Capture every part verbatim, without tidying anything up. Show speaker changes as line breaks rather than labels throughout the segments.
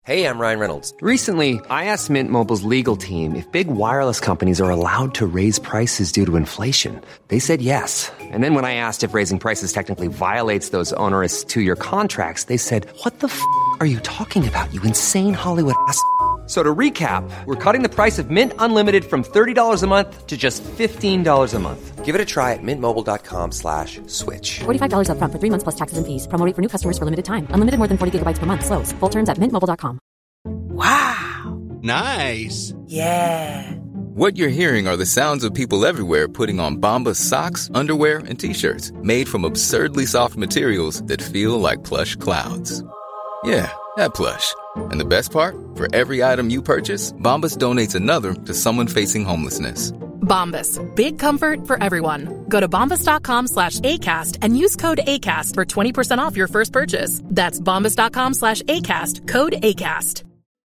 Hey, I'm Ryan Reynolds.
Recently, I asked Mint Mobile's legal team if big wireless companies are allowed to raise prices due to inflation. They said yes. And then when I asked if raising prices technically violates those onerous two-year contracts, they said, what the f*** are you talking about, you insane Hollywood ass f- So to recap, we're cutting the price of Mint Unlimited from thirty dollars a month to just fifteen dollars a month.
Give it a try at mintmobile.com slash switch.
forty-five dollars up front for three months plus taxes and fees. Promo rate for new customers for limited time. Unlimited more than forty gigabytes per month. Slows full terms at mint mobile dot com.
Wow.
Nice.
Yeah.
What you're hearing are the sounds of people everywhere putting on Bombas socks, underwear, and T-shirts made from absurdly soft materials that feel like plush clouds. Yeah, that plush. And the best part? For every item you purchase, Bombas donates another to someone facing homelessness.
Bombas. Big comfort for everyone. Go to bombas.com slash ACAST and use code ACAST for twenty percent off your first purchase. That's bombas.com slash ACAST. Code ACAST.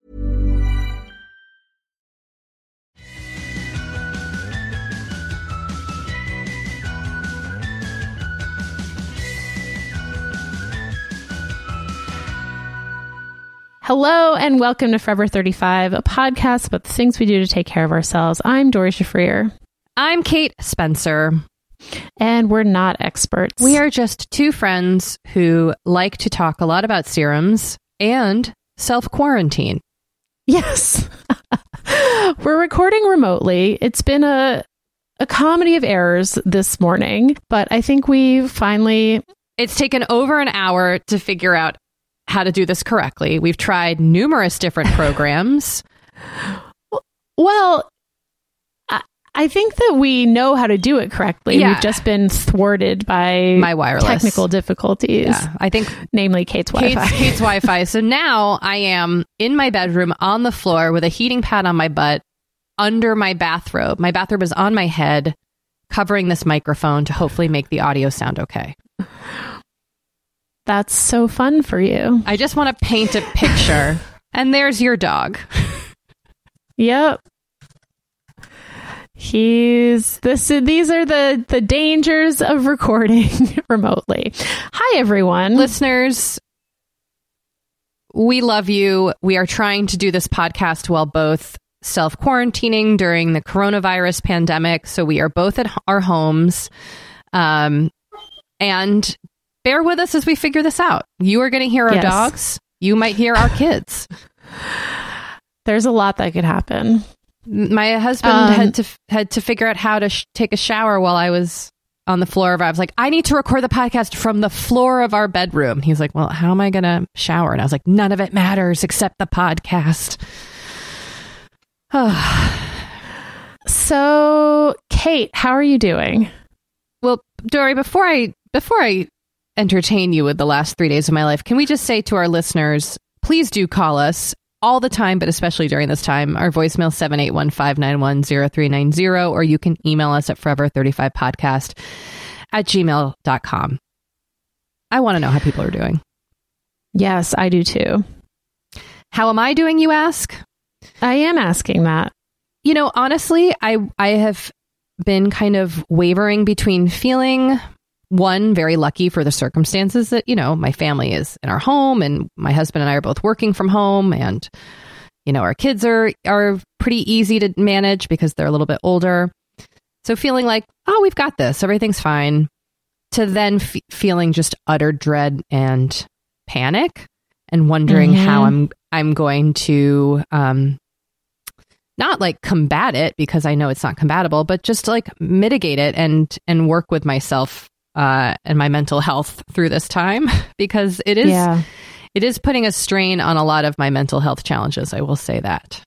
Hello and welcome to Forever thirty-five, a podcast about the things we do to take care of ourselves. I'm Dory Shafrir.
I'm Kate Spencer.
And we're not experts.
We are just two friends who like to talk a lot about serums and self-quarantine.
Yes. We're recording remotely. It's been a a comedy of errors this morning, but I think we finally...
It's taken over an hour to figure out how to do this correctly. We've tried numerous different programs.
Well, I, I think that we know how to do it correctly.
Yeah.
We've just been thwarted by
my wireless
technical difficulties.
Yeah, I think,
namely Kate's Wi-Fi.
Kate's, Kate's Wi-Fi. So now I am in my bedroom on the floor with a heating pad on my butt under my bathrobe. My bathrobe is on my head, covering this microphone to hopefully make the audio sound okay.
That's so fun for you.
I just want to paint a picture. And there's your dog.
Yep. He's this. These are the, the dangers of recording remotely. Hi, everyone.
Listeners, we love you. We are trying to do this podcast while both self-quarantining during the coronavirus pandemic. So we are both at our homes. Um, and... Bear with us as we figure this out. You are going to hear our
yes.
dogs. You might hear our kids.
There's a lot that could happen.
My husband um, had to had to figure out how to sh- take a shower while I was on the floor of our... I was like, I need to record the podcast from the floor of our bedroom. He's like, well, how am I going to shower? And I was like, none of it matters except the podcast.
So, Kate, how are you doing?
Well, Dory, before I before I... entertain you with the last three days of my life, can we just say to our listeners, please do call us all the time, but especially during this time. Our voicemail seven eight one, five nine one, zero three nine zero, or you can email us at forever thirty-five podcast at gmail dot com. I want to know how people are doing.
Yes, I do too.
How am I doing, you ask?
I am asking that.
You know, honestly, I I have been kind of wavering between feeling... One, very lucky for the circumstances that, you know, my family is in our home and my husband and I are both working from home, and, you know, our kids are, are pretty easy to manage because they're a little bit older. So feeling like, oh, we've got this, everything's fine, to then f- feeling just utter dread and panic and wondering mm-hmm. how I'm, I'm going to, um, not like combat it, because I know it's not combatable, but just like mitigate it and, and work with myself Uh, and my mental health through this time, because it is
yeah.
it is putting a strain on a lot of my mental health challenges. I will say that.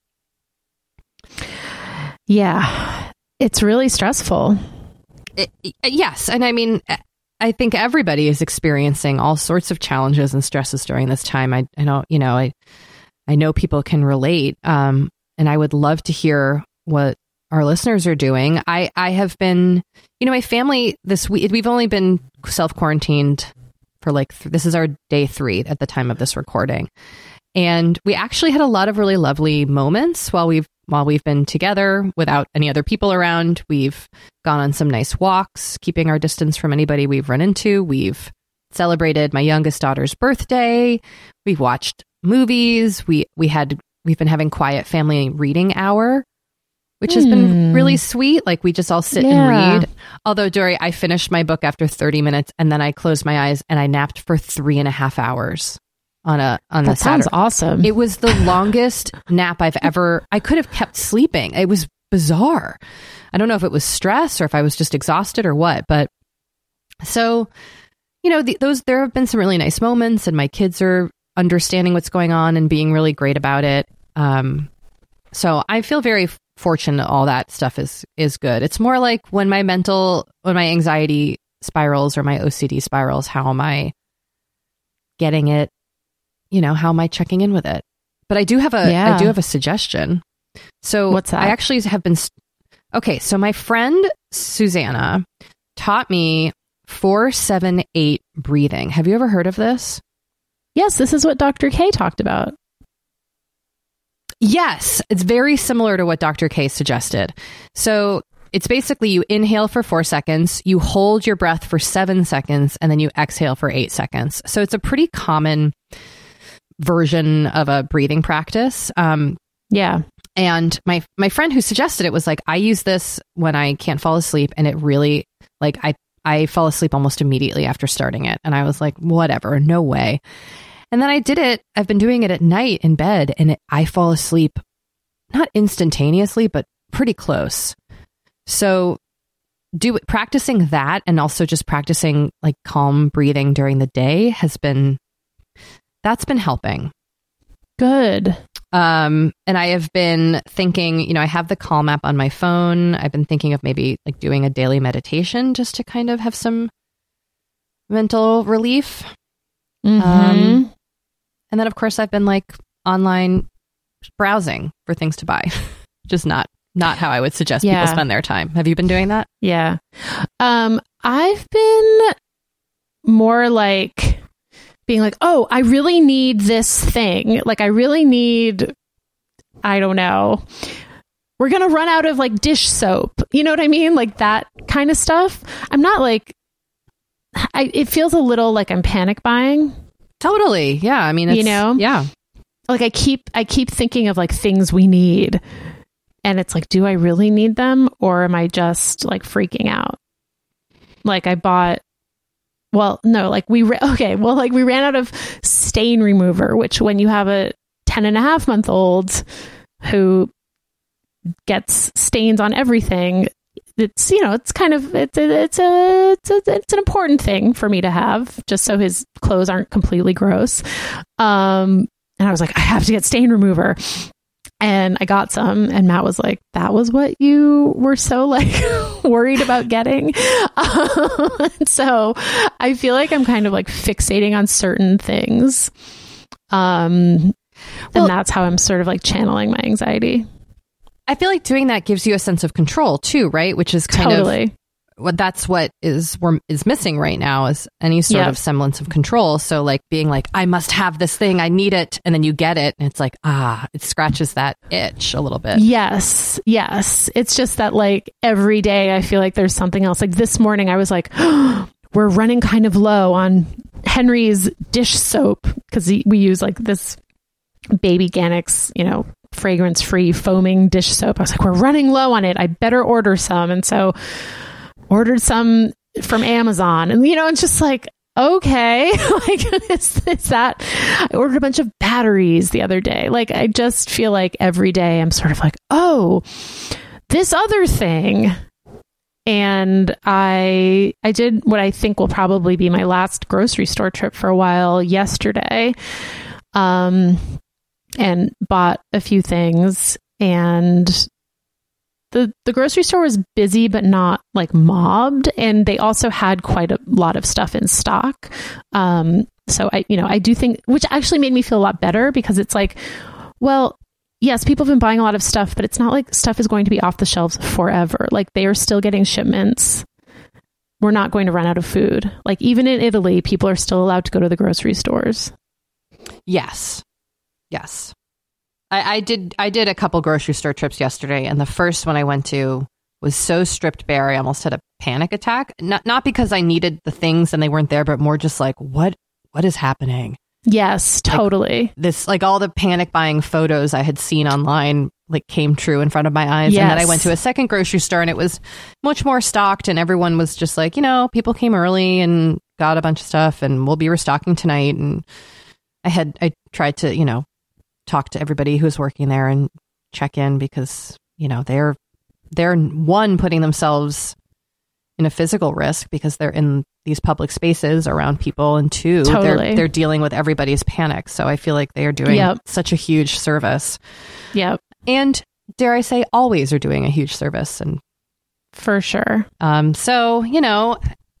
Yeah, it's really stressful.
It, yes. And I mean, I think everybody is experiencing all sorts of challenges and stresses during this time. I, I know, you know, I, I know people can relate. Um, and I would love to hear what our listeners are doing. I, I have been, you know, my family this week, we've only been self-quarantined for like, th- this is our day three at the time of this recording. And we actually had a lot of really lovely moments while we've, while we've been together without any other people around. We've gone on some nice walks, keeping our distance from anybody we've run into. We've celebrated my youngest daughter's birthday. We've watched movies. We we had we've been having quiet family reading hour, which has been really sweet. Like we just all sit
Yeah.
and read. Although, Dory, I finished my book after thirty minutes and then I closed my eyes and I napped for three and a half hours on a on the
That sounds
Saturday.
awesome.
It was the longest nap I've ever. I could have kept sleeping. It was bizarre. I don't know if it was stress or if I was just exhausted or what, but so, you know, the, those, there have been some really nice moments and my kids are understanding what's going on and being really great about it. Um, so I feel very fortunate. All that stuff is, is good. It's more like when my mental, when my anxiety spirals or my O C D spirals, how am I getting it? You know, how am I checking in with it? But I do have a,
Yeah.
I do have a suggestion. So
What's that?
I actually have been, okay. So my friend Susanna taught me four, seven, eight breathing. Have you ever heard of this?
Yes, this is what Doctor K talked about.
Yes, it's very similar to what Doctor K suggested. So it's basically you inhale for four seconds, you hold your breath for seven seconds, and then you exhale for eight seconds. So it's a pretty common version of a breathing practice. Um,
Yeah.
and my my friend who suggested it was like, I use this when I can't fall asleep, and it really, like, I I fall asleep almost immediately after starting it. And I was like, whatever, no way. And then I did it. I've been doing it at night in bed, and it, I fall asleep, not instantaneously, but pretty close. So do practicing that and also just practicing like calm breathing during the day has been, that's been helping.
Good.
Um, and I have been thinking, you know, I have the Calm app on my phone. I've been thinking of maybe like doing a daily meditation just to kind of have some mental relief.
Mm-hmm.
Um, and then, of course, I've been like online browsing for things to buy. Just not not how I would suggest
Yeah.
people spend their time. Have you been doing that?
Yeah. Um, I've been more like being like, oh, I really need this thing. Like, I really need, I don't know, we're going to run out of like dish soap. You know what I mean? Like that kind of stuff. I'm not like, I, it feels a little like I'm panic buying.
Totally. Yeah. I mean, it's,
You know?
yeah.
Like I keep, I keep thinking of like things we need. And it's like, do I really need them? Or am I just like freaking out? Like I bought, well, no, like we, ra- okay, well, like we ran out of stain remover, which when you have a ten and a half month old who gets stains on everything, it's, you know, it's kind of, it's a, it's a, it's a, it's an important thing for me to have just so his clothes aren't completely gross. Um, and I was like, I have to get stain remover. And I got some, and Matt was like, that was what you were so like worried about getting. Um, so I feel like I'm kind of like fixating on certain things. Um,
Well-
and that's how I'm sort of like channeling my anxiety.
I feel like doing that gives you a sense of control too, right? Which is kind
Totally.
of what that's what is we're, is missing right now is any sort
Yep.
of semblance of control. So like being like, I must have this thing, I need it, and then you get it, and it's like, ah, it scratches that itch a little bit.
Yes. Yes. It's just that like every day I feel like there's something else. Like this morning I was like, oh, we're running kind of low on Henry's dish soap because we use like this Baby Ganix, you know, fragrance free foaming dish soap. I was like, we're running low on it. I better order some. And so ordered some from Amazon, and you know, it's just like, okay, like is, is that I ordered a bunch of batteries the other day. Like I just feel like every day I'm sort of like, oh, this other thing. And I I did what I think will probably be my last grocery store trip for a while yesterday. Um and bought a few things, and the the grocery store was busy but not like mobbed, and they also had quite a lot of stuff in stock. Um so I you know I do think, which actually made me feel a lot better, because it's like, well, yes, people have been buying a lot of stuff, but it's not like stuff is going to be off the shelves forever. Like they are still getting shipments. We're not going to run out of food. Like even in Italy, people are still allowed to go to the grocery stores.
Yes. Yes. I, I did I did a couple grocery store trips yesterday, and the first one I went to was so stripped bare I almost had a panic attack. Not not because I needed the things and they weren't there, but more just like, what what is happening?
Yes, totally.
Like this, like all the panic buying photos I had seen online, like came true in front of my eyes.
Yes.
And then I went to a second grocery store and it was much more stocked and everyone was just like, you know, people came early and got a bunch of stuff and we'll be restocking tonight. And I had, I tried to, you know, talk to everybody who's working there and check in because, you know, they're, they're one, putting themselves in a physical risk because they're in these public spaces around people, and two,
Totally.
they're they're dealing with everybody's panic. So I feel like they are doing
Yep.
such a huge service.
Yep,
And dare I say, always are doing a huge service. And
for sure.
um, so, you know,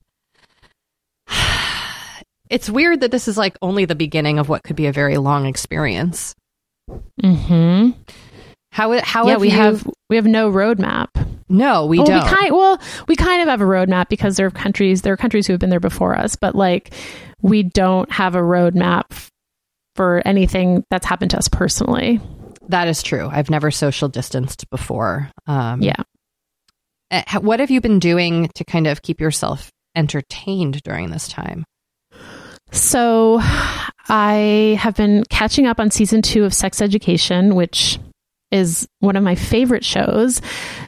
it's weird that this is like only the beginning of what could be a very long experience.
Mm-hmm.
How how
Yeah,
have
we
you,
have we have no roadmap.
no, we
well,
don't.
We kind, well, we kind of have a roadmap because there are countries, there are countries who have been there before us, but like we don't have a roadmap f- for anything that's happened to us personally.
That is true. I've never social distanced before. Um,
Yeah.
uh, h- What have you been doing to kind of keep yourself entertained during this time?
So I have been catching up on season two of Sex Education, which is one of my favorite shows.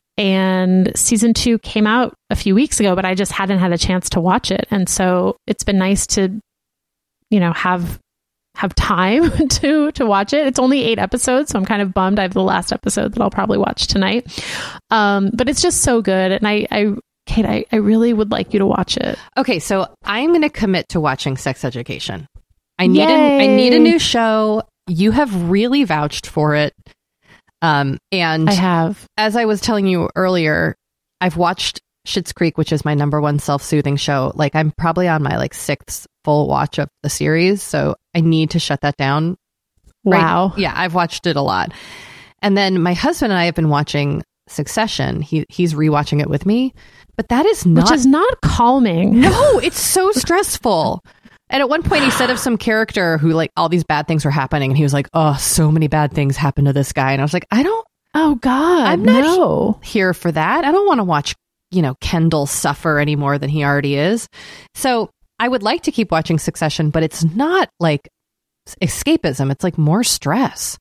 And season two came out a few weeks ago, but I just hadn't had a chance to watch it. And so it's been nice to, you know, have have time to to watch it. It's only eight episodes, so I'm kind of bummed. I have the last episode that I'll probably watch tonight. Um, but it's just so good. And I, I Kate, I, I really would like you to watch it.
Okay, so I'm going to commit to watching Sex Education. I need a,
Yay.
I need a new show. You have really vouched for it. Um, and
I have.
as I was telling you earlier, I've watched Schitt's Creek, which is my number one self-soothing show. Like I'm probably on my like sixth full watch of the series, so I need to shut that down.
Wow.
Right? Yeah, I've watched it a lot. And then my husband and I have been watching Succession. He he's rewatching it with me, but that is not
Which is not calming.
No, it's so stressful. And at one point he said of some character who like all these bad things were happening and he was like, "Oh, so many bad things happened to this guy." And I was like, "I don't
Oh God,
I'm not
no.
here for that. I don't want to watch, you know, Kendall suffer any more than he already is." So I would like to keep watching Succession, but it's not like escapism. It's like more stress.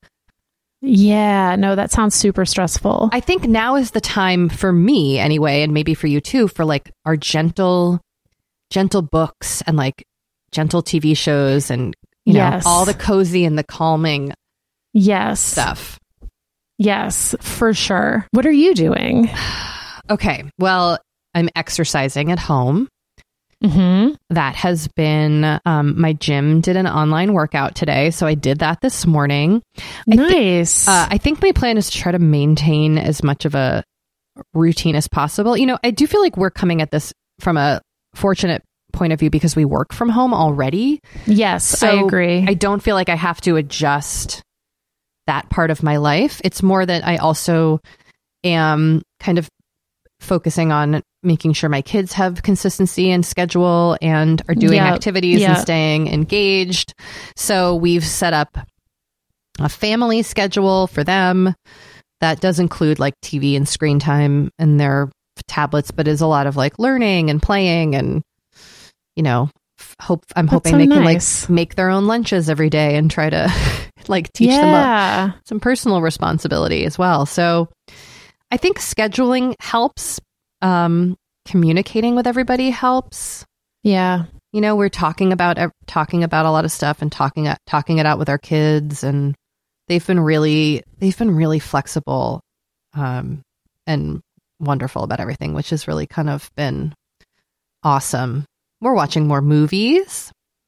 Yeah, no, that sounds super stressful.
I think now is the time for me anyway, and maybe for you too, for like our gentle, gentle books and like gentle T V shows and, you know,
Yes.
all the cozy and the calming
yes.
stuff.
Yes, for sure. What are you doing?
Okay. Well, I'm exercising at home.
Mm-hmm.
That has been, um, my gym did an online workout today. So I did that this morning. I thi-
Nice.
uh, I think my plan is to try to maintain as much of a routine as possible. You know, I do feel like we're coming at this from a fortunate point of view because we work from home already.
yes,
So
I agree.
I don't feel like I have to adjust that part of my life. It's more that I also am kind of focusing on making sure my kids have consistency and schedule and are doing
Yep.
activities
Yep.
and staying engaged. So we've set up a family schedule for them that does include like T V and screen time and their tablets, but is a lot of like learning and playing and, you know, f- hope I'm
That's
hoping
so
they
nice.
can like make their own lunches every day and try to like teach them a,
yeah.
some personal responsibility as well. So I think scheduling helps. Um, communicating with everybody helps.
Yeah.
You know, we're talking about ev- talking about a lot of stuff and talking uh, talking it out with our kids, and they've been really they've been really flexible um, and wonderful about everything, which has really kind of been awesome. We're watching more movies.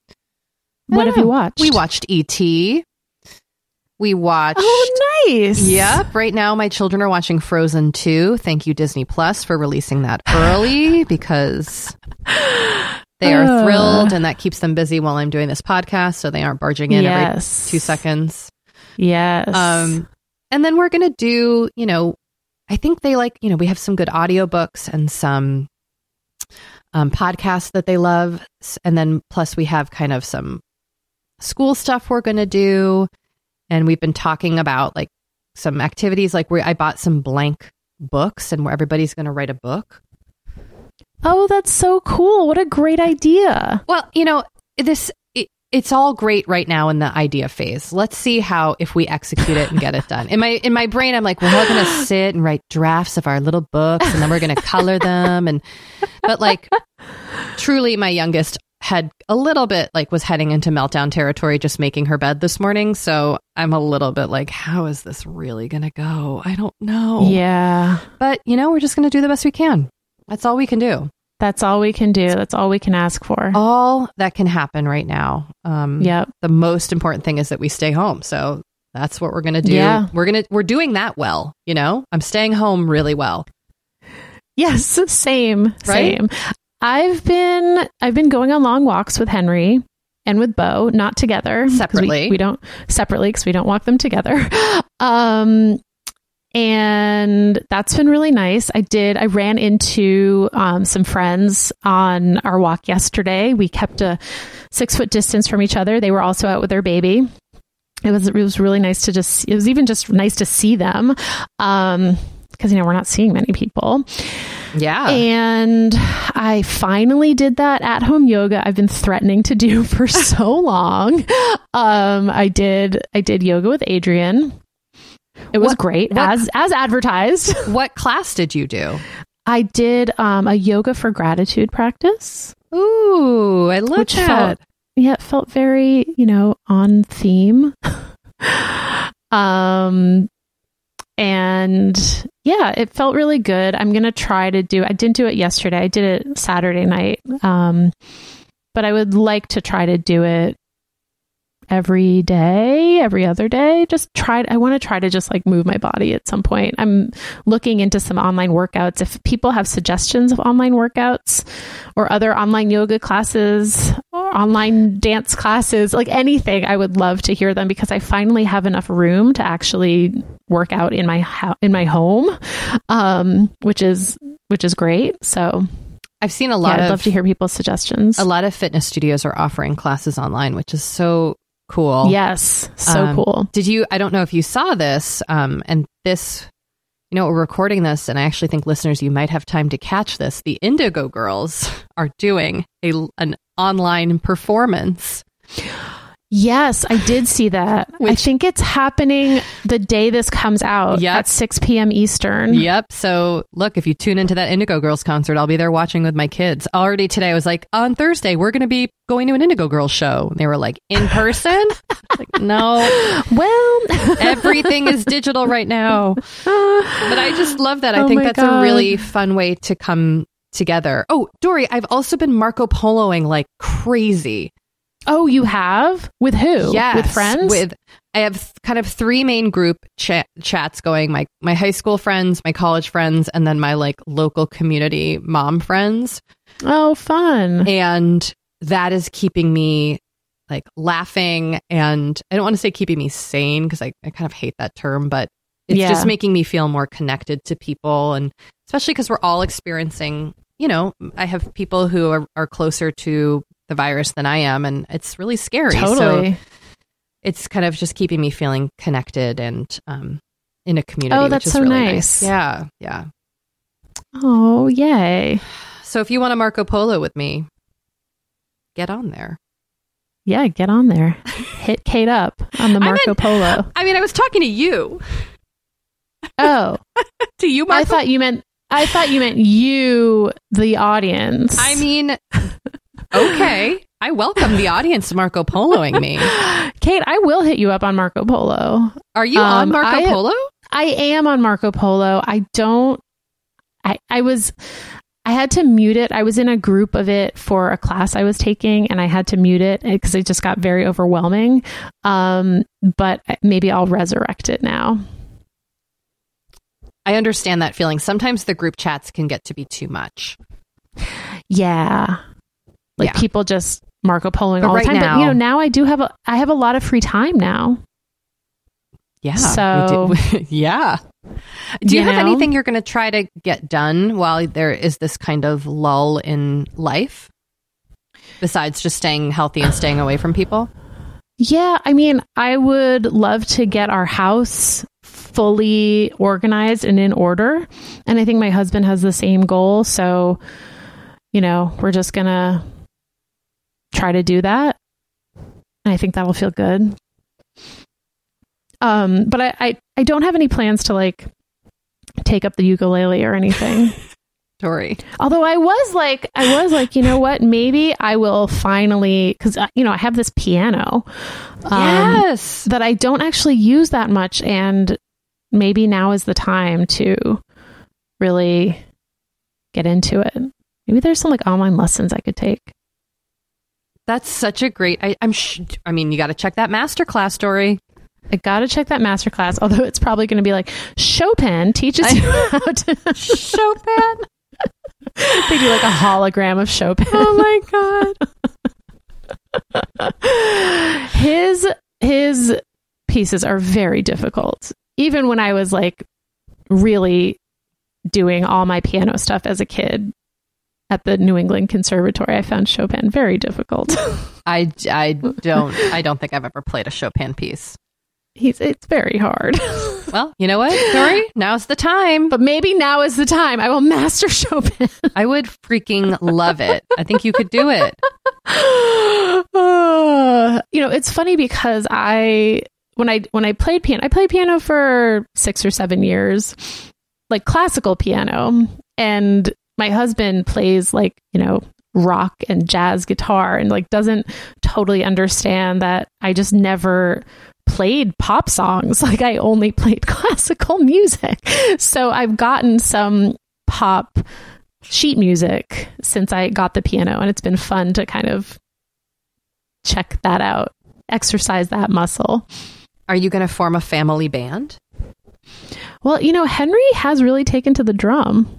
I
What
don't
have you
know.
watched?
We watched E T We watched.
Oh, nice.
Yep. Right now, my children are watching Frozen two. Thank you, Disney Plus, for releasing that early because they are
Uh.
thrilled and that keeps them busy while I'm doing this podcast. So they aren't barging in
Yes.
every two seconds.
Yes.
Um, and then we're going to do, you know, I think they like, you know, we have some good audiobooks and some um, podcasts that they love. S- And then plus we have kind of some school stuff we're going to do. And we've been talking about like some activities, like where I bought some blank books and where everybody's going to write a book.
Oh, that's so cool. What a great idea.
Well, you know, this, it, it's all great right now in the idea phase. Let's see how, if we execute it and get it done. In my in my brain, I'm like, we're all going to sit and write drafts of our little books, and then we're going to color them. And but like, truly, my youngest had a little bit like was heading into meltdown territory, just making her bed this morning. So I'm a little bit like, how is this really going to go? I don't know.
Yeah.
But, you know, we're just going to do the best we can. That's all we can do.
That's all we can do. That's all we can ask for.
All that can happen right now. Um,
yep.
The most important thing is that we stay home. So that's what we're going to do.
Yeah.
We're going to, we're doing that well. You know, I'm staying home really well.
Yes. Same.
Right?
Same. I've been I've been going on long walks with Henry and with Bo, not together.
Separately.
We, we don't separately because we don't walk them together. Um, and that's been really nice. I did. I ran into um, some friends on our walk yesterday. We kept a six foot distance from each other. They were also out with their baby. It was it was really nice to just. It was even just nice to see them. Um, because, you know, we're not seeing many people.
Yeah.
And I finally did that at home yoga I've been threatening to do for so long. Um, I did, I did yoga with Adrian. It was
What-
great,
what-
as, as advertised.
What class did you do?
I did, um, a yoga for gratitude practice.
Ooh, I love
Which
that.
felt, yeah, it felt very, you know, on theme. um, and yeah, it felt really good. I'm going to try to do, I didn't do it yesterday. I did it Saturday night. Um, but I would like to try to do it every day, every other day. Just try. I want to try to just like move my body at some point. I'm looking into some online workouts. If people have suggestions of online workouts or other online yoga classes or online dance classes, like anything, I would love to hear them because I finally have enough room to actually work out in my ho- in my home, um, which is which is great. So
I've seen a lot
yeah, I'd
of
love to hear people's suggestions.
a lot of fitness studios are offering classes online, which is so cool.
Yes, so
Um,
cool.
Did you, I don't know if you saw this, um, and this, you know, we're recording this, and I actually think listeners, you might have time to catch this. The Indigo Girls are doing a, an online performance.
Yes, I did see that. I
Which-
think it's happening the day this comes out
Yep.
at six p.m. Eastern.
Yep. So look, if you tune into that Indigo Girls concert, I'll be there watching with my kids. Already today, I was like, on Thursday, we're going to be going to an Indigo Girls show. And they were like, in person? Like, no,
Well,
everything is digital right now. But I just love that. I
Oh
think
my
that's
God.
a really fun way to come together. Oh, Dory, I've also been Marco Poloing like crazy.
oh, you have? With who?
Yes,
With friends?
With I have kind of three main group cha- chats going. My my high school friends, my college friends, and then my like local community mom friends.
Oh, fun.
And that is keeping me like laughing, and I don't want to say keeping me sane because I, I kind of hate that term, but it's
Yeah.
just making me feel more connected to people, and especially because we're all experiencing, you know, I have people who are, are closer to the virus than I am, and it's really scary.
Totally.
So it's kind of just keeping me feeling connected and um, in a community,
Oh,
which
that's
is
so
really
nice.
nice. Yeah, yeah.
Oh, yay.
So if you want a Marco Polo with me, get on there.
Yeah, get on there. Hit Kate up on the
I
Marco
meant-
Polo.
I mean, I was talking to you.
Oh,
To you, Marco?
I thought you meant I thought you meant you, the audience.
I mean, okay. I welcome the audience Marco Poloing me.
Kate, I will hit you up on Marco Polo.
Are you on
Um,
Marco
I-
Polo?
I am on Marco Polo. I don't, I, I was, I had to mute it. I was in a group of it for a class I was taking and I had to mute it because it just got very overwhelming. Um, but maybe I'll resurrect it now.
I understand that feeling. Sometimes the group chats can get to be too much.
Yeah. Like
Yeah.
people just Marco Poloing
But
all
right
the time.
now-
but you know, now I do have a, I have a lot of free time now.
Yeah.
So-
we do- yeah. Do you,
You
have
know?
anything you're going to try to get done while there is this kind of lull in life? Besides just staying healthy and staying away from people?
Yeah, I mean, I would love to get our house fully organized and in order. And I think my husband has the same goal. So, you know, we're just going to try to do that. And I think that'll feel good. Um, but I, I, I don't have any plans to like take up the ukulele or anything.
Tori.
Although I was like, I was like, you know what? Maybe I will finally, because, you know, I have this piano um,
yes.
that I don't actually use that much. And maybe now is the time to really get into it. Maybe there's some like online lessons I could take.
That's such a great, I, I'm, sh- I mean, you got to check that masterclass story.
I got to check that masterclass, although it's probably going to be like Chopin teaches you how to
Chopin.
They do like a hologram of Chopin.
Oh my
God. his, his pieces are very difficult. Even when I was like really doing all my piano stuff as a kid at the New England Conservatory, I found Chopin very difficult.
I, I don't I don't think I've ever played a Chopin piece.
He's it's very hard.
Well, you know what, Tori? Now's the time.
But maybe now is the time. I will master Chopin.
I would freaking love it. I think you could do it.
uh, you know, it's funny because I when I when I played piano, I played piano for six or seven years, like classical piano, and my husband plays like, you know, rock and jazz guitar and like doesn't totally understand that I just never played pop songs. Like I only played classical music. So I've gotten some pop sheet music since I got the piano, and it's been fun to kind of check that out, exercise that muscle.
Are you going to form a family band?
Well, you know, Henry has really taken to the drum.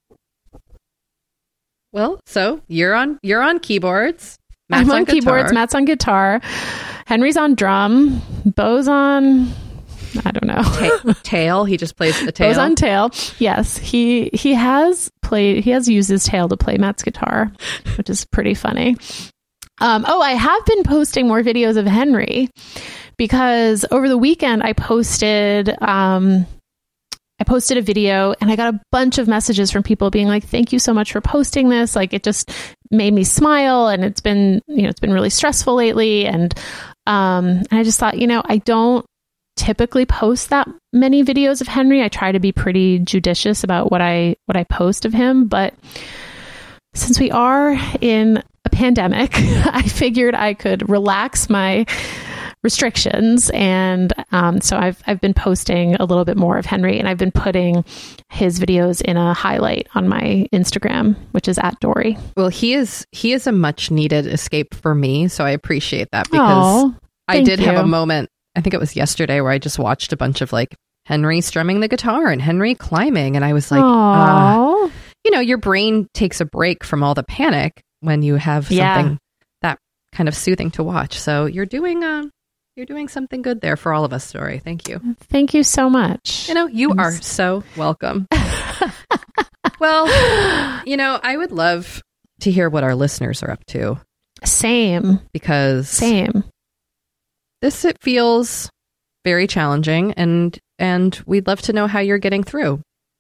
Well, so you're on you're on keyboards. Matt's
I'm on,
on
keyboards. Matt's on guitar. Henry's on drum. Bo's on, I don't know.
Ta- tail. He just plays the tail.
Bo's on tail. Yes, he he has played. He has used his tail to play Matt's guitar, which is pretty funny. Um, oh, I have been posting more videos of Henry because over the weekend I posted. Um, I posted a video and I got a bunch of messages from people being like, thank you so much for posting this. Like it just made me smile, and it's been, you know, it's been really stressful lately. And, um, and I just thought, you know, I don't typically post that many videos of Henry. I try to be pretty judicious about what I, what I post of him. But since we are in a pandemic, I figured I could relax my restrictions. And um, so I've I've been posting a little bit more of Henry, and I've been putting his videos in a highlight on my Instagram, which is at Dory.
Well, he is he is a much needed escape for me. So I appreciate that, because
Aww,
I did
you.
have a moment, I think it was yesterday, where I just watched a bunch of like Henry strumming the guitar and Henry climbing. And I was like, uh, you know, your brain takes a break from all the panic when you have something
Yeah.
that kind of soothing to watch. So you're doing um You're doing something good there for all of us, Dory. Thank you.
Thank you so much.
You know, you are so welcome. Well, you know, I would love to hear what our listeners are up to.
Same.
Because
Same.
this, it feels very challenging, and and we'd love to know how you're getting through.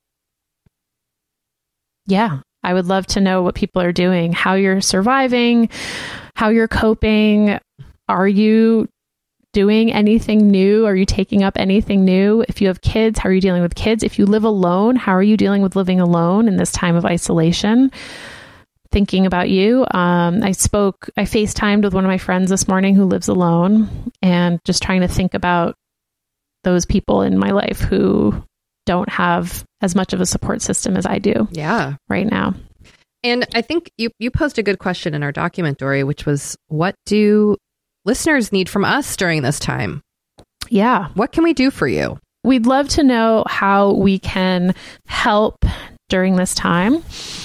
Yeah. I would love to know what people are doing, how you're surviving, how you're coping. Are you doing anything new? Are you taking up anything new? If you have kids, how are you dealing with kids? If you live alone, how are you dealing with living alone in this time of isolation? Thinking about you. Um, I spoke, I FaceTimed with one of my friends this morning who lives alone, and just trying to think about those people in my life who don't have as much of a support system as I do.
Yeah.
Right now.
And I think you, you posed a good question in our document, Dory, which was, what do listeners need from us during this time?
Yeah.
What can we do for you?
We'd love to know how we can help during this time.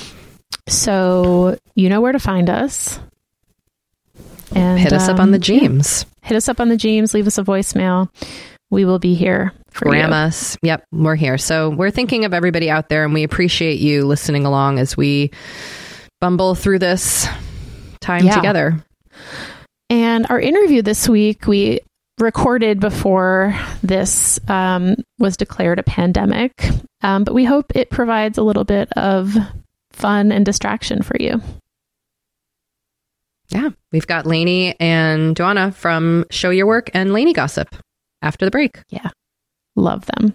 So you know where to find us. And
hit us
um,
up on the Jeems.
Yeah. Hit us up on the Jeems. Leave us a voicemail. We will be here for
Gram
you.
us. Yep, we're here. So we're thinking of everybody out there, and we appreciate you listening along as we bumble through this time
Yeah.
together.
And our interview this week, we recorded before this um, was declared a pandemic, um, but we hope it provides a little bit of fun and distraction for you.
Yeah, we've got Lainey and Duana from Show Your Work and Lainey Gossip after the break.
Yeah. Love them.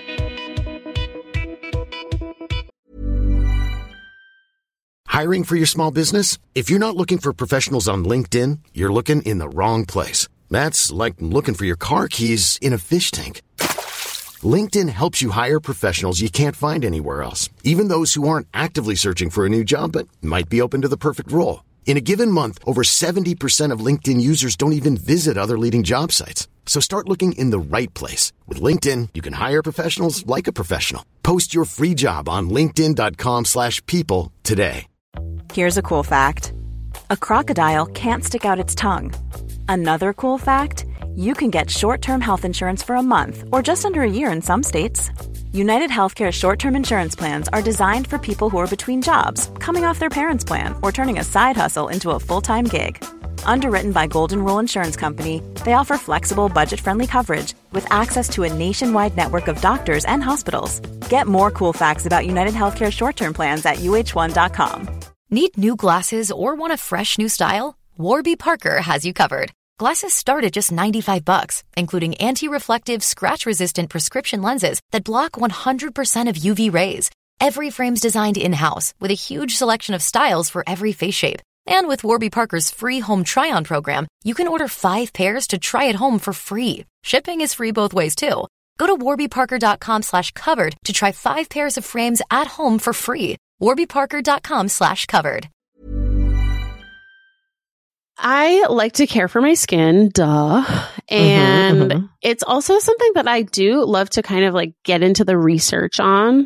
Hiring for your small business? If you're not looking for professionals on LinkedIn, you're looking in the wrong place. That's like looking for your car keys in a fish tank. LinkedIn helps you hire professionals you can't find anywhere else, even those who aren't actively searching for a new job but might be open to the perfect role. In a given month, over seventy percent of LinkedIn users don't even visit other leading job sites. So start looking in the right place. With LinkedIn, you can hire professionals like a professional. Post your free job on linkedin.com slash people today.
Here's a cool fact. A crocodile can't stick out its tongue. Another cool fact, you can get short-term health insurance for a month or just under a year in some states. United Healthcare short-term insurance plans are designed for people who are between jobs, coming off their parents' plan, or turning a side hustle into a full-time gig. Underwritten by Golden Rule Insurance Company, they offer flexible, budget-friendly coverage with access to a nationwide network of doctors and hospitals. Get more cool facts about United Healthcare short-term plans at U H one dot com.
Need new glasses or want a fresh new style? Warby Parker has you covered. Glasses start at just ninety-five bucks, including anti-reflective, scratch-resistant prescription lenses that block one hundred percent of U V rays. Every frame's designed in-house with a huge selection of styles for every face shape. And with Warby Parker's free home try-on program, you can order five pairs to try at home for free. Shipping is free both ways, too. Go to warbyparker.com slash covered to try five pairs of frames at home for free. warbyparker.com slash covered.
I like to care for my skin, duh. And
Mm-hmm, mm-hmm.
it's also something that I do love to kind of like get into the research on.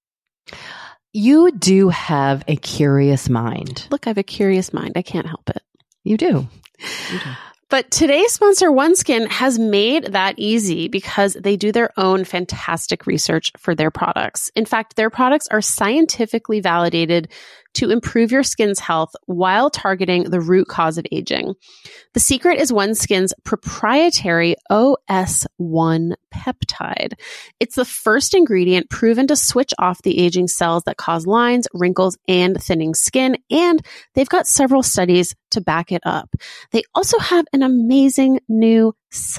You do have a curious mind.
Look, I have a curious mind. I can't help it.
You do. You do.
But today's sponsor, OneSkin, has made that easy because they do their own fantastic research for their products. In fact, their products are scientifically validated to improve your skin's health while targeting the root cause of aging. The secret is OneSkin's proprietary O S one peptide. It's the first ingredient proven to switch off the aging cells that cause lines, wrinkles, and thinning skin, and they've got several studies to back it up. They also have an amazing new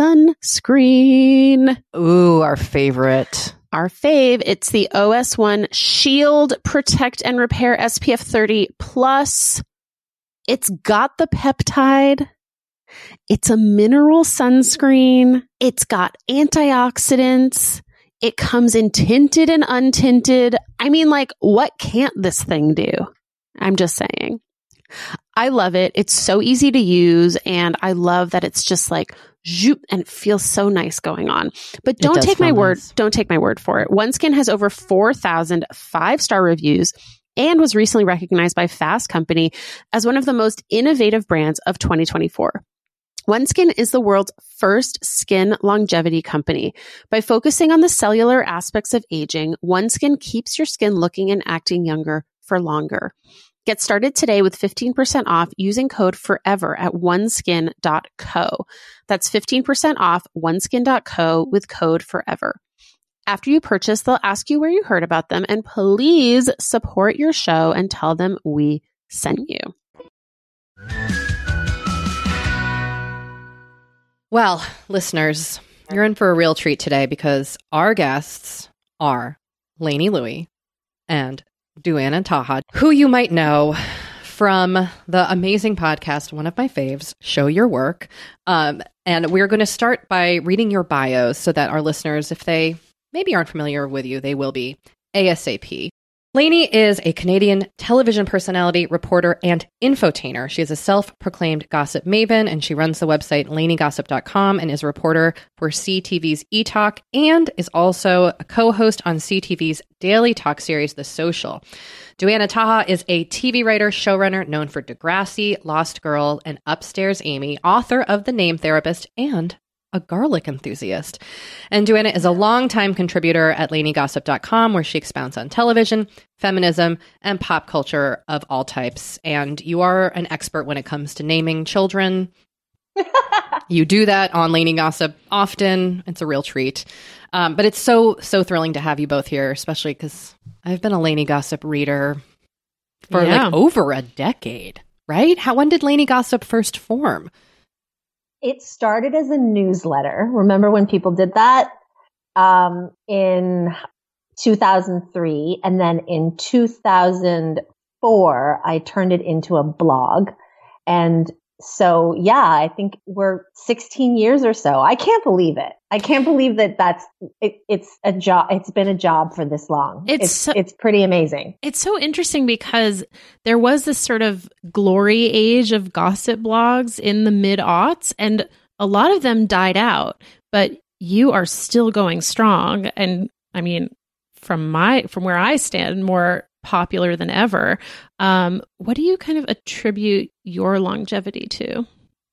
sunscreen.
Ooh, our favorite.
Our fave, it's the O S one Shield Protect and Repair S P F thirty plus. It's got the peptide. It's a mineral sunscreen. It's got antioxidants. It comes in tinted and untinted. I mean, like, what can't this thing do? I'm just saying. I love it. It's so easy to use, and I love that it's just like zoop, and it feels so nice going on. But don't take my word.
Nice.
Don't take my word for it. OneSkin has over four thousand five-star reviews and was recently recognized by Fast Company as one of the most innovative brands of twenty twenty-four. OneSkin is the world's first skin longevity company. By focusing on the cellular aspects of aging, OneSkin keeps your skin looking and acting younger for longer. Get started today with fifteen percent off using code FOREVER at oneskin dot co. That's fifteen percent off oneskin dot co with code FOREVER. After you purchase, they'll ask you where you heard about them, and please support your show and tell them we sent you.
Well, listeners, you're in for a real treat today because our guests are Lainey Lui and Duana Taha, who you might know from the amazing podcast, one of my faves, Show Your Work. Um, and we're going to start by reading your bios so that our listeners, if they maybe aren't familiar with you, they will be ASAP. Lainey is a Canadian television personality, reporter, and infotainer. She is a self-proclaimed gossip maven, and she runs the website lainey gossip dot com and is a reporter for C T V's E-Talk, and is also a co-host on C T V's daily talk series, The Social. Duana Taha is a T V writer, showrunner known for Degrassi, Lost Girl, and Upstairs Amy, author of The Name Therapist, and a garlic enthusiast. And Duana is a longtime contributor at lainey gossip dot com, where she expounds on television, feminism, and pop culture of all types. And you are an expert when it comes to naming children. You do that on Lainey Gossip often. It's a real treat. Um, but it's so, so thrilling to have you both here, especially because I've been a Lainey Gossip reader for
Yeah.
like over a decade. right? How when did Lainey Gossip first form?
It started as a newsletter. Remember when people did that? Um, in two thousand three, and then in two thousand four, I turned it into a blog. And so, yeah, I think we're sixteen years or so. I can't believe it. I can't believe that that's, it, it's a job. It's been a job for this long.
It's,
it's,
so,
it's pretty amazing.
It's so interesting because there was this sort of glory age of gossip blogs in the mid-aughts, and a lot of them died out, but you are still going strong. And I mean, from my, from where I stand, more popular than ever. Um, what do you kind of attribute your longevity to?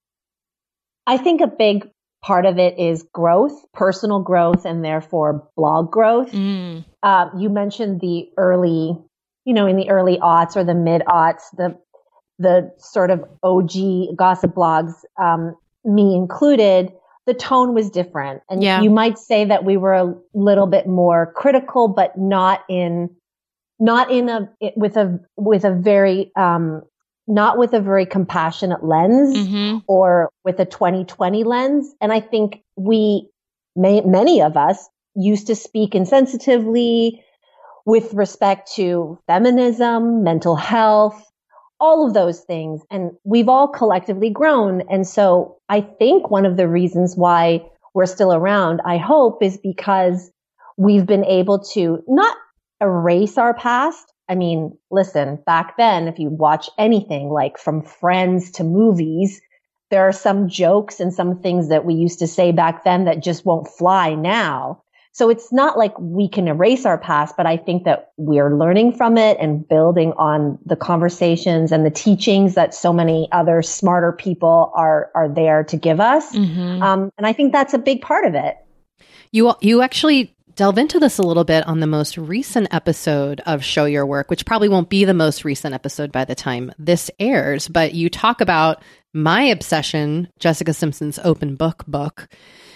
I think a big part of it is growth, personal growth, and therefore blog growth. Mm. Uh, you mentioned the early, you know, in the early aughts or the mid aughts, the the sort of O G gossip blogs, um, me included. The tone was different, and yeah. you might say that we were a little bit more critical, but not in. Not in a, with a, with a very, um, not with a very compassionate lens mm-hmm. or with a twenty twenty lens. And I think we, may, many of us used to speak insensitively with respect to feminism, mental health, all of those things. And we've all collectively grown. And so I think one of the reasons why we're still around, I hope, is because we've been able to not erase our past. I mean, listen, back then, if you watch anything like from Friends to movies, there are some jokes and some things that we used to say back then that just won't fly now. So it's not like we can erase our past, but I think that we're learning from it and building on the conversations and the teachings that so many other smarter people are, are there to give us. Mm-hmm. Um, and I think that's a big part of it.
You, you actually delve into this a little bit on the most recent episode of Show Your Work, which probably won't be the most recent episode by the time this airs, but you talk about my obsession, Jessica Simpson's open book book,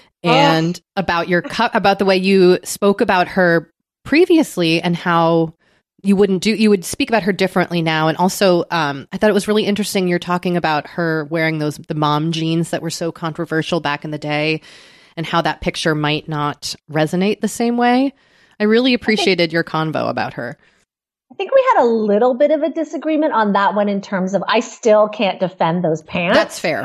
and oh. about your co- about the way you spoke about her previously and how you wouldn't do you would speak about her differently now. And also, um, I thought it was really interesting. You're talking about her wearing those the mom jeans that were so controversial back in the day, and how that picture might not resonate the same way. I really appreciated I think, your convo about her.
I think we had a little bit of a disagreement on that one in terms of I still can't defend those pants.
That's fair.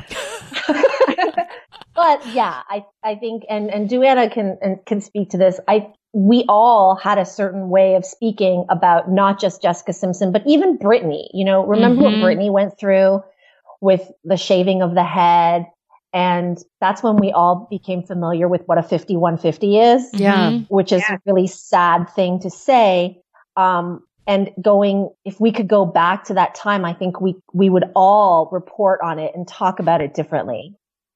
But yeah, I, I think, and, and Duana can, and can speak to this. I, we all had a certain way of speaking about not just Jessica Simpson, but even Britney. You know, remember mm-hmm. what Britney went through with the shaving of the head? And that's when we all became familiar with what a fifty-one fifty is,
yeah,
which is
yeah.
a really sad thing to say. Um, and going, if we could go back to that time, I think we, we would all report on it and talk about it differently.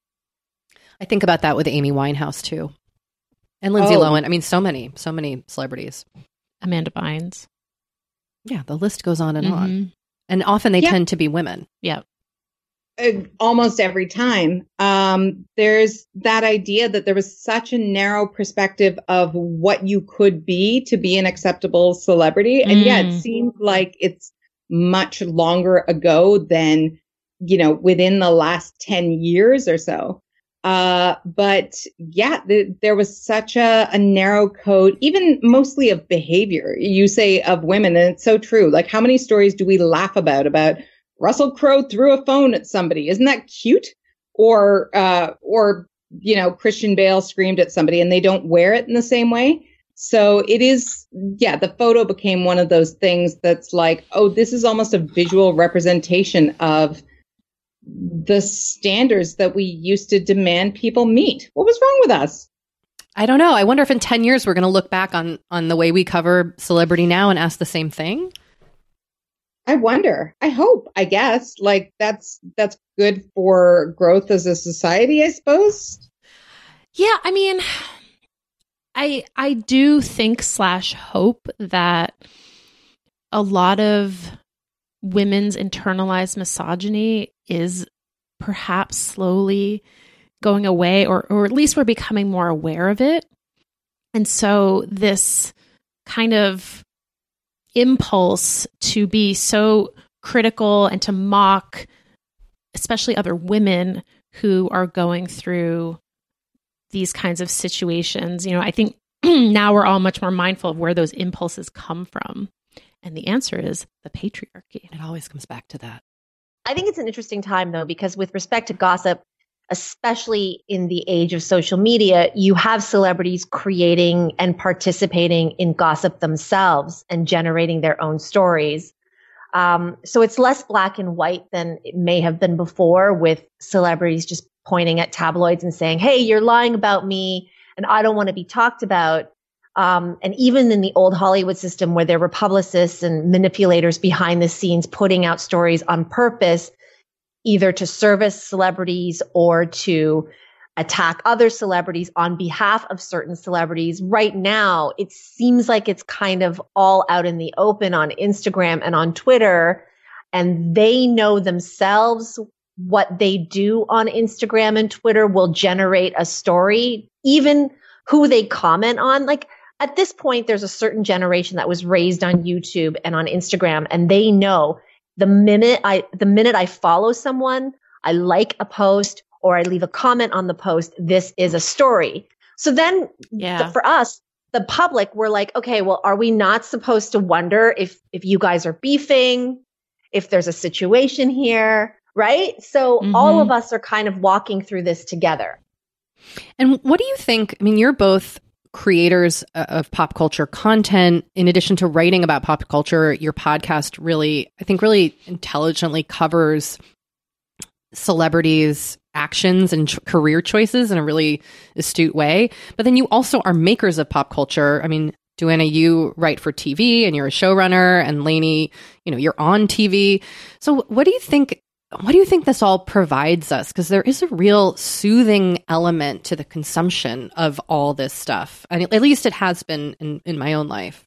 I think about that with Amy Winehouse too. And Lindsay oh. Lohan. I mean, so many, so many celebrities.
Amanda Bynes.
Yeah, the list goes on and mm-hmm. on. And often they yeah. tend to be women.
Yeah.
Uh, almost every time. Um, there's that idea that there was such a narrow perspective of what you could be to be an acceptable celebrity. And mm. yeah, it seems like it's much longer ago than, you know, within the last ten years or so. Uh, but yeah, the, there was such a, a narrow code, even mostly of behavior. You say of women, and it's so true. Like, how many stories do we laugh about, about Russell Crowe threw a phone at somebody? Isn't that cute? Or, uh, or, you know, Christian Bale screamed at somebody and they don't wear it in the same way. So it is, yeah, the photo became one of those things that's like, oh, this is almost a visual representation of the standards that we used to demand people meet. What was wrong with us?
I don't know. I wonder if in ten years we're going to look back on, on the way we cover celebrity now and ask the same thing.
I wonder. I hope, I guess. Like, that's that's good for growth as a society, I suppose.
Yeah, I mean, I I do think slash hope that a lot of women's internalized misogyny is perhaps slowly going away, or or at least we're becoming more aware of it. And so this kind of impulse to be so critical and to mock, especially other women who are going through these kinds of situations. You know, I think now we're all much more mindful of where those impulses come from. And the answer is the patriarchy.
It always comes back to that.
I think it's an interesting time, though, because with respect to gossip, especially in the age of social media, you have celebrities creating and participating in gossip themselves and generating their own stories. Um, so it's less black and white than it may have been before, with celebrities just pointing at tabloids and saying, hey, you're lying about me and I don't want to be talked about. Um, and even in the old Hollywood system where there were publicists and manipulators behind the scenes putting out stories on purpose, either to service celebrities or to attack other celebrities on behalf of certain celebrities. Right now, it seems like it's kind of all out in the open on Instagram and on Twitter, and they know themselves what they do on Instagram and Twitter will generate a story, even who they comment on. Like, at this point, there's a certain generation that was raised on YouTube and on Instagram, and they know the minute I the minute I follow someone, I like a post or I leave a comment on the post, this is a story. So then
yeah.
the, for us, the public, we're like, okay, well, are we not supposed to wonder if if you guys are beefing, if there's a situation here, right? So mm-hmm. all of us are kind of walking through this together.
And what do you think? I mean, you're both creators of pop culture content. In addition to writing about pop culture, your podcast really, I think, really intelligently covers celebrities' actions and ch- career choices in a really astute way. But then you also are makers of pop culture. I mean, Duana, you write for T V and you're a showrunner, and Lainey, you know, you're on T V. So what do you think What do you think this all provides us? Because there is a real soothing element to the consumption of all this stuff. And at least it has been in, in my own life.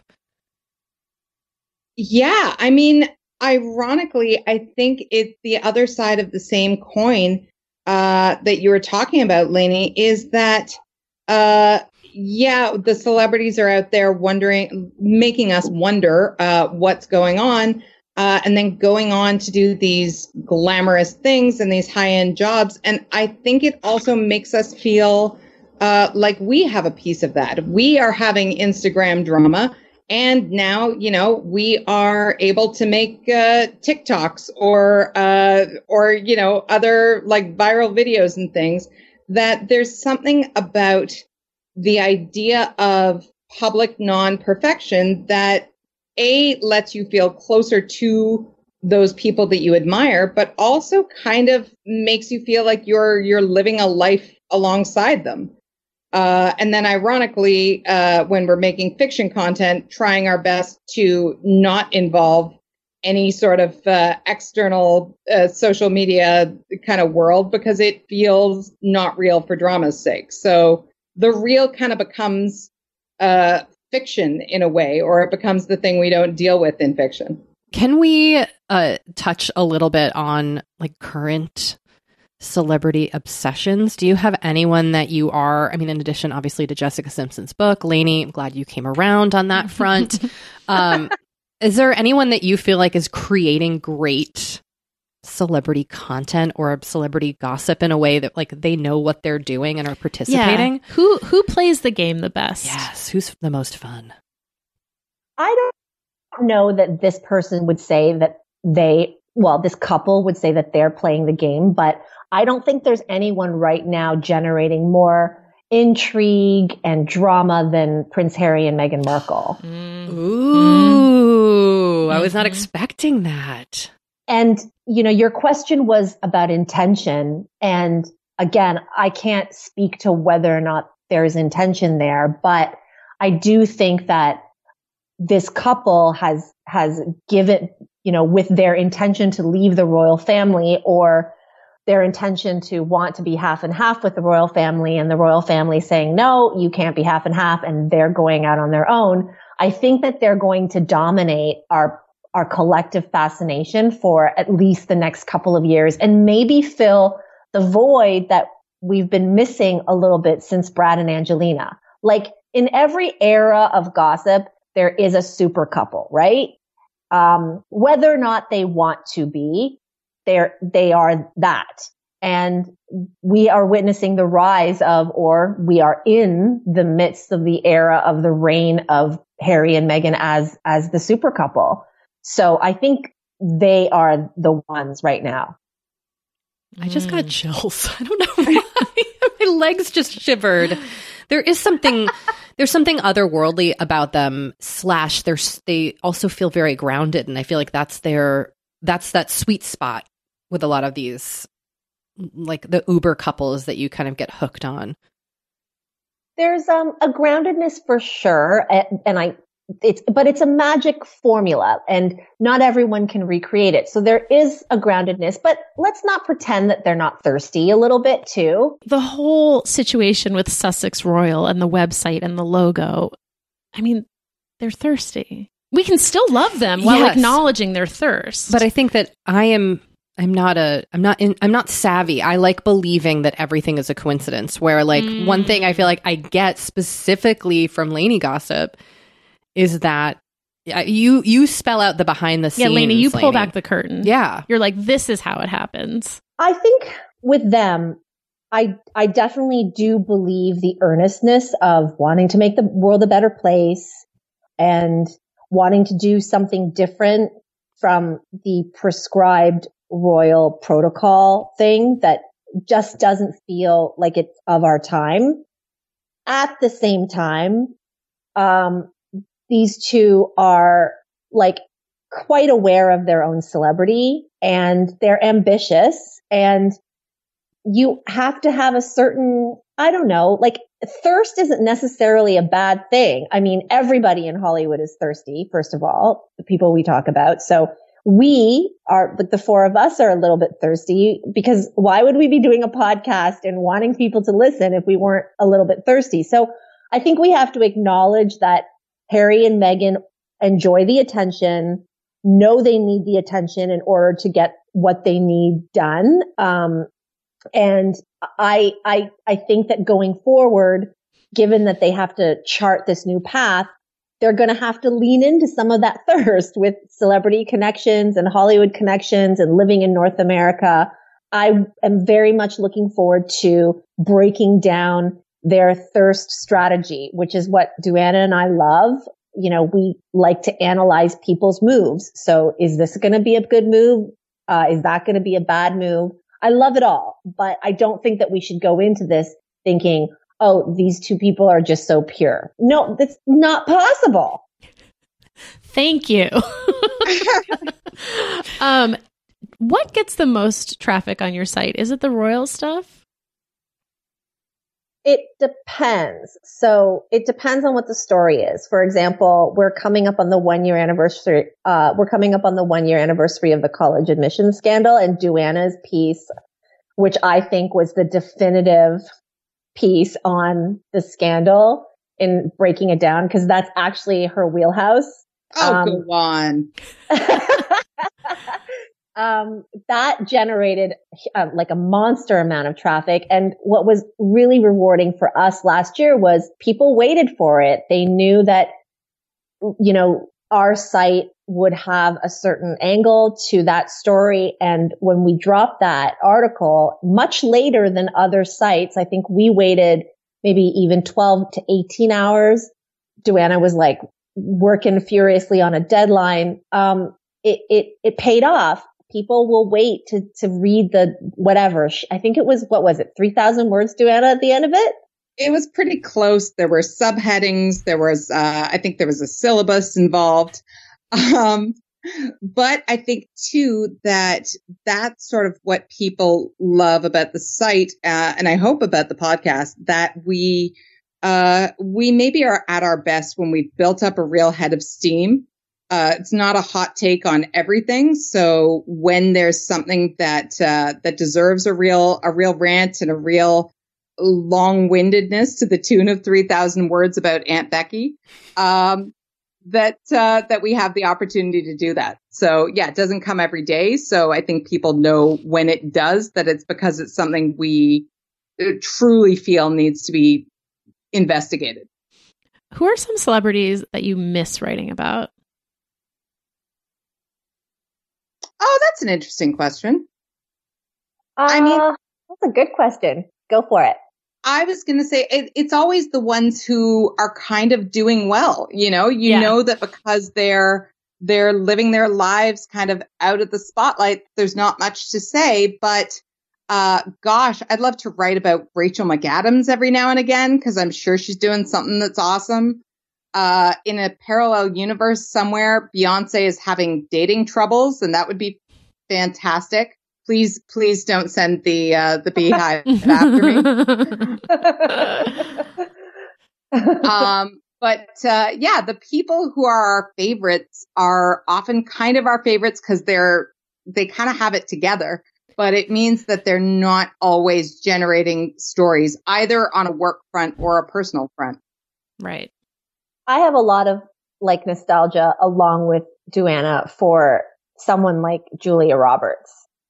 Yeah. I mean, ironically, I think it's the other side of the same coin uh, that you were talking about, Lainey, is that, uh, yeah, the celebrities are out there wondering, making us wonder uh, what's going on. Uh, and then going on to do these glamorous things and these high-end jobs. And I think it also makes us feel uh, like we have a piece of that. We are having Instagram drama. And now, you know, we are able to make uh, TikToks or, uh, or, you know, other like viral videos and things, that there's something about the idea of public non-perfection that A, lets you feel closer to those people that you admire, but also kind of makes you feel like you're you're living a life alongside them. Uh, and then ironically, uh, when we're making fiction content, trying our best to not involve any sort of uh, external uh, social media kind of world, because it feels not real for drama's sake. So the real kind of becomes uh fiction in a way, or it becomes the thing we don't deal with in fiction.
Can we uh, touch a little bit on like current celebrity obsessions? Do you have anyone that you are, I mean, in addition, obviously, to Jessica Simpson's book, Lainey, I'm glad you came around on that front. um, is there anyone that you feel like is creating great celebrity content or celebrity gossip in a way that like they know what they're doing and are participating?
Yeah. Who who plays the game the best?
Yes. Who's the most fun?
I don't know that this person would say that they, well, this couple would say that they're playing the game, but I don't think there's anyone right now generating more intrigue and drama than Prince Harry and Meghan Markle.
Mm. Ooh, mm-hmm. I was not expecting that.
And, you know, your question was about intention. And again, I can't speak to whether or not there's intention there, but I do think that this couple has, has given, you know, with their intention to leave the royal family, or their intention to want to be half and half with the royal family, and the royal family saying, no, you can't be half and half, and they're going out on their own. I think that they're going to dominate our our collective fascination for at least the next couple of years, and maybe fill the void that we've been missing a little bit since Brad and Angelina. Like, in every era of gossip, there is a super couple, right? Um, whether or not they want to be, they're, they are that. And we are witnessing the rise of, or we are in the midst of the era of the reign of Harry and Meghan as, as the super couple. So I think they are the ones right now.
I just got chills. I don't know why. My legs just shivered. There is something, there's something otherworldly about them, slash they're, they also feel very grounded. And I feel like that's their, that's that sweet spot with a lot of these, like the Uber couples that you kind of get hooked on.
There's um, a groundedness for sure. And, and I, it's, but it's a magic formula and not everyone can recreate it. So there is a groundedness, but let's not pretend that they're not thirsty a little bit too.
The whole situation with Sussex Royal and the website and the logo, I mean, they're thirsty. We can still love them while
Yes.
acknowledging their thirst.
But I think that I am, I'm not a, I'm not, in, I'm not savvy. I like believing that everything is a coincidence, where like
Mm.
one thing I feel like I get specifically from Lainey Gossip is that uh, you, you spell out the behind the scenes.
yeah, Lainey, you pull
Lainey.
back the curtain.
Yeah.
You're like, this is how it happens.
I think with them, I, I definitely do believe the earnestness of wanting to make the world a better place and wanting to do something different from the prescribed royal protocol thing that just doesn't feel like it's of our time. At the same time, um, these two are like quite aware of their own celebrity and they're ambitious, and you have to have a certain, I don't know, like thirst isn't necessarily a bad thing. I mean, everybody in Hollywood is thirsty, first of all, the people we talk about. So we are, like the four of us are a little bit thirsty, because why would we be doing a podcast and wanting people to listen if we weren't a little bit thirsty? So I think we have to acknowledge that Harry and Meghan enjoy the attention, know they need the attention in order to get what they need done. Um, and I, I, I think that going forward, given that they have to chart this new path, they're going to have to lean into some of that thirst with celebrity connections and Hollywood connections and living in North America. I am very much looking forward to breaking down their thirst strategy, which is what Duana and I love. You know, we like to analyze people's moves. So is this going to be a good move? Uh, is that going to be a bad move? I love it all, but I don't think that we should go into this thinking, oh, these two people are just so pure. No, that's not possible.
Thank you. um, what gets the most traffic on your site? Is it the royal stuff?
It depends. So it depends on what the story is. For example, we're coming up on the one year anniversary. Uh, we're coming up on the one year anniversary of the college admissions scandal, and Duana's piece, which I think was the definitive piece on the scandal in breaking it down, because that's actually her wheelhouse.
Oh,
um,
go on.
Um, that generated uh, like a monster amount of traffic. And what was really rewarding for us last year was people waited for it. They knew that, you know, our site would have a certain angle to that story. And when we dropped that article much later than other sites, I think we waited maybe even twelve to eighteen hours. Duana was like working furiously on a deadline. Um, it, it, it paid off. People will wait to, to read the whatever. I think it was, what was it? three thousand words, Duana, at the end of it?
It was pretty close. There were subheadings. There was, uh, I think there was a syllabus involved. Um, but I think too that that's sort of what people love about the site. Uh, and I hope about the podcast, that we, uh, we maybe are at our best when we've built up a real head of steam. Uh, it's not a hot take on everything. So when there's something that, uh, that deserves a real, a real rant and a real long-windedness to the tune of three thousand words about Aunt Becky, um, that, uh, that we have the opportunity to do that. So yeah, it doesn't come every day. So I think people know when it does that it's because it's something we truly feel needs to be investigated.
Who are some celebrities that you miss writing about?
Oh, that's an interesting question.
Uh,
I mean,
that's a good question. Go for it.
I was going to say it, it's always the ones who are kind of doing well. You know, you
Yeah.
know that because they're they're living their lives kind of out of the spotlight. There's not much to say, but uh, gosh, I'd love to write about Rachel McAdams every now and again because I'm sure she's doing something that's awesome. Uh, in a parallel universe somewhere, Beyonce is having dating troubles, and that would be fantastic. Please, please don't send the uh, the Beehive after me. um, but uh, yeah, the people who are our favorites are often kind of our favorites because they're they kind of have it together. But it means that they're not always generating stories either on a work front or a personal front.
Right.
I have a lot of like nostalgia along with Duana for someone like Julia Roberts.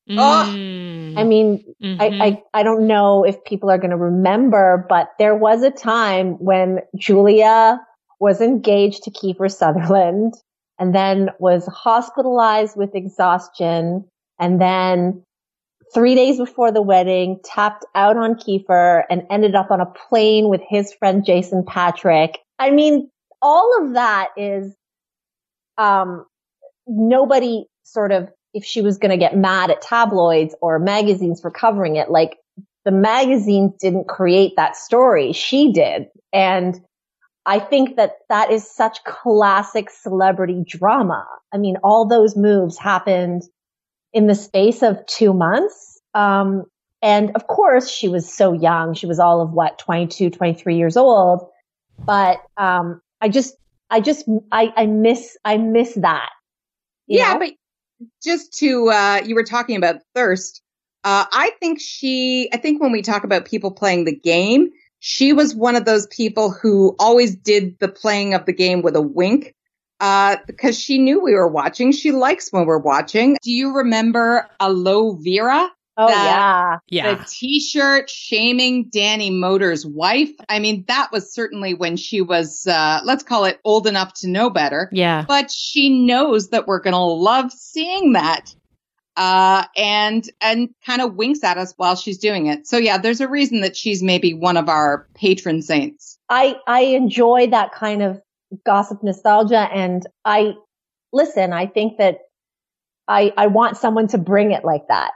Mm.
I mean,
Mhm.
I, I, I don't know if people are going to remember, but there was a time when Julia was engaged to Kiefer Sutherland and then was hospitalized with exhaustion. And then three days before the wedding, tapped out on Kiefer and ended up on a plane with his friend Jason Patrick. I mean, all of that is, um, nobody sort of, if she was going to get mad at tabloids or magazines for covering it, like the magazines didn't create that story. She did. And I think that that is such classic celebrity drama. I mean, all those moves happened in the space of two months. Um, and of course she was so young. She was all of what, twenty-two, twenty-three years old. But, um, I just, I just, I, I miss, I miss that.
Yeah,
know?
but just to, uh, you were talking about thirst. Uh, I think she, I think when we talk about people playing the game, she was one of those people who always did the playing of the game with a wink, uh, because she knew we were watching. She likes when we're watching. Do you remember Aloe Vera?
Oh,
That-
yeah.
Yeah.
The t-shirt shaming Danny Motor's wife. I mean, that was certainly when she was, uh, let's call it old enough to know better.
Yeah.
But she knows that we're going to love seeing that. Uh, and, and kind of winks at us while she's doing it. So yeah, there's a reason that she's maybe one of our patron saints.
I, I enjoy that kind of gossip nostalgia. And I, listen, I think that I, I want someone to bring it like that.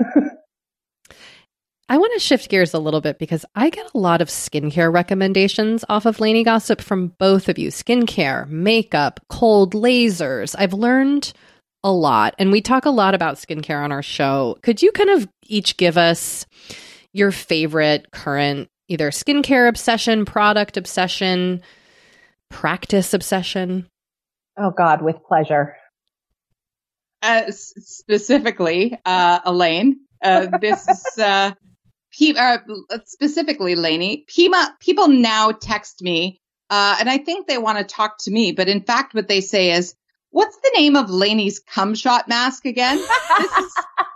I want to shift gears a little bit because I get a lot of skincare recommendations off of Lainey Gossip from both of you. Skincare, makeup, cold lasers. I've learned a lot, and we talk a lot about skincare on our show. Could you kind of each give us your favorite current either skincare obsession, product obsession, practice obsession?
Oh God, with pleasure.
Uh, s- specifically, uh, Elaine, uh, this is, uh, pe- uh, specifically Lainey, Pima, people now text me, uh, and I think they want to talk to me, but in fact, what they say is, what's the name of Lainey's cum shot mask again? This is-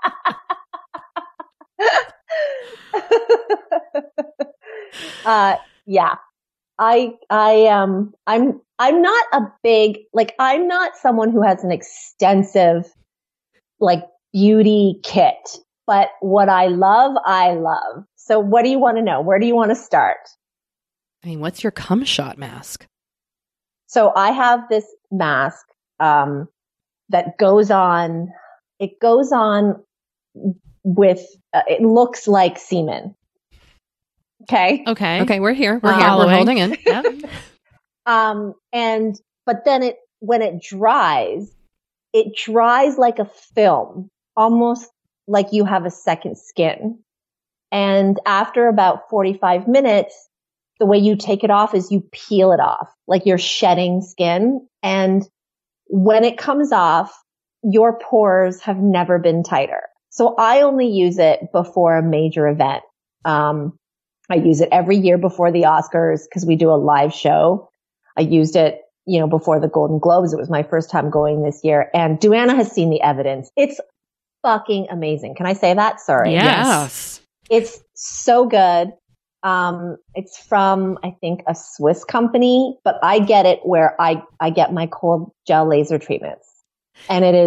uh, yeah, I, I, um, I'm, I'm not a big, like, I'm not someone who has an extensive, like, beauty kit, but what I love, I love. So what do you want to know? Where do you want to start?
I mean, what's your cum shot mask?
So I have this mask, um, that goes on, it goes on with, uh, it looks like semen. Okay.
Okay.
Okay, we're here. We're
Uh,
here. We're
following.
holding in.
Yep.
Um, and, but then it, when it dries, it dries like a film, almost like you have a second skin. And after about forty-five minutes, the way you take it off is you peel it off, like you're shedding skin. And when it comes off, your pores have never been tighter. So I only use it before a major event. Um, I use it every year before the Oscars because we do a live show. I used it, you know, before the Golden Globes. It was my first time going this year. And Duana has seen the evidence. It's fucking amazing. Can I say that? Sorry.
Yes.
It's so good. Um, it's from, I think, a Swiss company, but I get it where I, I get my cold gel laser treatments. And it is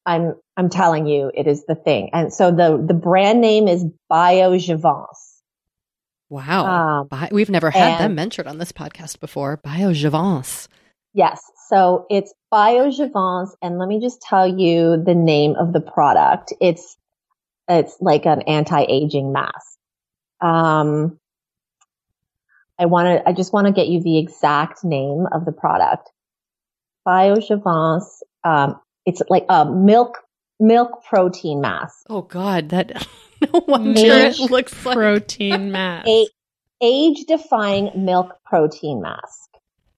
I'm, I'm telling you, it is the thing. And so the, the brand name is BioJavance.
Wow. Um, Bi- we've never had them mentioned on this podcast before. BioJavance.
Yes. So it's BioJavance. And let me just tell you the name of the product. It's, it's like an anti-aging mask. Um, I want to, I just want to get you the exact name of the product. BioJavance. Um, it's like a milk, milk protein mask.
Oh God, that no wonder
milk
it looks like
protein mask.
A age-defying milk protein mask.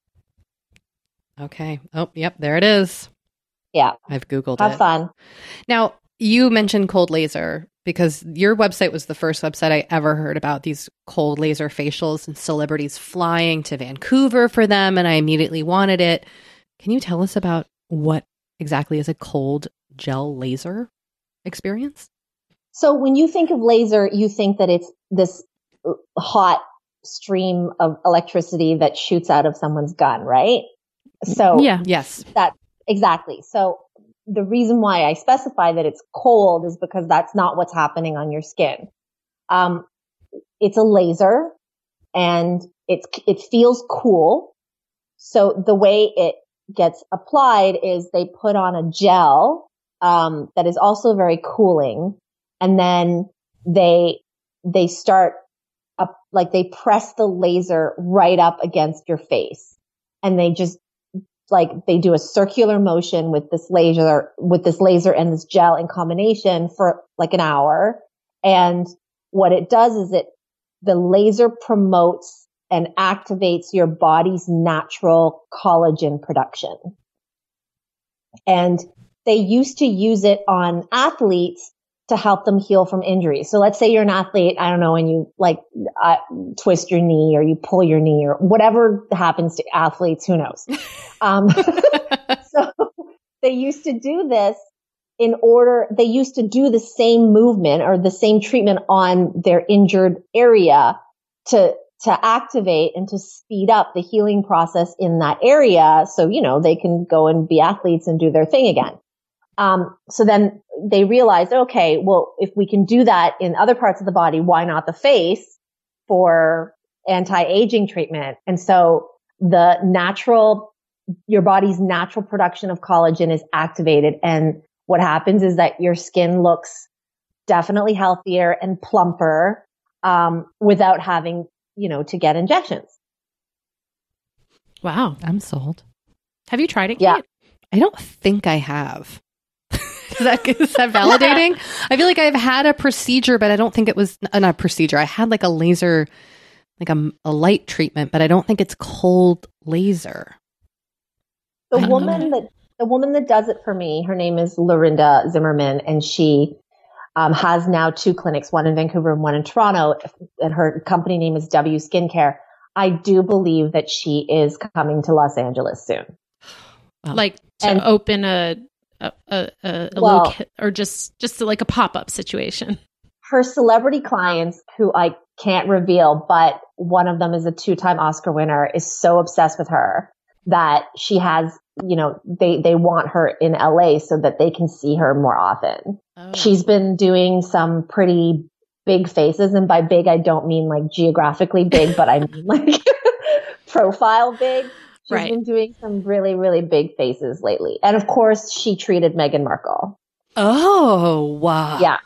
Okay. Oh, yep, there it is.
Yeah,
I've Googled
Have
it.
Have fun.
Now, you mentioned cold laser because your website was the first website I ever heard about these cold laser facials and celebrities flying to Vancouver for them, and I immediately wanted it. Can you tell us about what exactly is a cold gel laser experience?
So when you think of laser, you think that it's this hot stream of electricity that shoots out of someone's gun, right? So
yeah, yes,
that exactly. So the reason why I specify that it's cold is because that's not what's happening on your skin. Um, it's a laser and it's, it feels cool. So the way it gets applied is they put on a gel, um, that is also very cooling. And then they, they start up, like they press the laser right up against your face and they just, like they do a circular motion with this laser, with this laser and this gel in combination for like an hour. And what it does is it, the laser promotes and activates your body's natural collagen production. And they used to use it on athletes to help them heal from injuries. So let's say you're an athlete, I don't know, and you like uh, twist your knee or you pull your knee or whatever happens to athletes, who knows? Um, so they used to do this in order, they used to do the same movement or the same treatment on their injured area to, to activate and to speed up the healing process in that area. So, you know, they can go and be athletes and do their thing again. Um, so then they realized, okay, well, if we can do that in other parts of the body, why not the face for anti-aging treatment? And so the natural, your body's natural production of collagen is activated. And what happens is that your skin looks definitely healthier and plumper, um, without having, you know, to get injections.
Wow.
I'm sold.
Have you tried it, Kate?
Yeah.
I don't think I have. Is that, is that validating? I feel like I've had a procedure, but I don't think it was uh, not a procedure. I had like a laser, like a, a light treatment, but I don't think it's cold laser.
The woman that the woman that does it for me, her name is Lorinda Zimmerman, and she um, has now two clinics, one in Vancouver and one in Toronto, and her company name is W Skincare. I do believe that she is coming to Los Angeles soon.
Like to
And-
open a a, a, a, a
Well-
loca- or just just like a pop-up situation.
Her celebrity clients, who I can't reveal, but one of them is a two-time Oscar winner, is so obsessed with her that she has, you know, they, they want her in L A so that they can see her more often.
Oh.
She's been doing some pretty big faces. And by big, I don't mean like geographically big, but I mean like profile big. She's
Right.
been doing some really, really big faces lately. And of course, she treated Meghan Markle.
Oh, wow.
Yeah.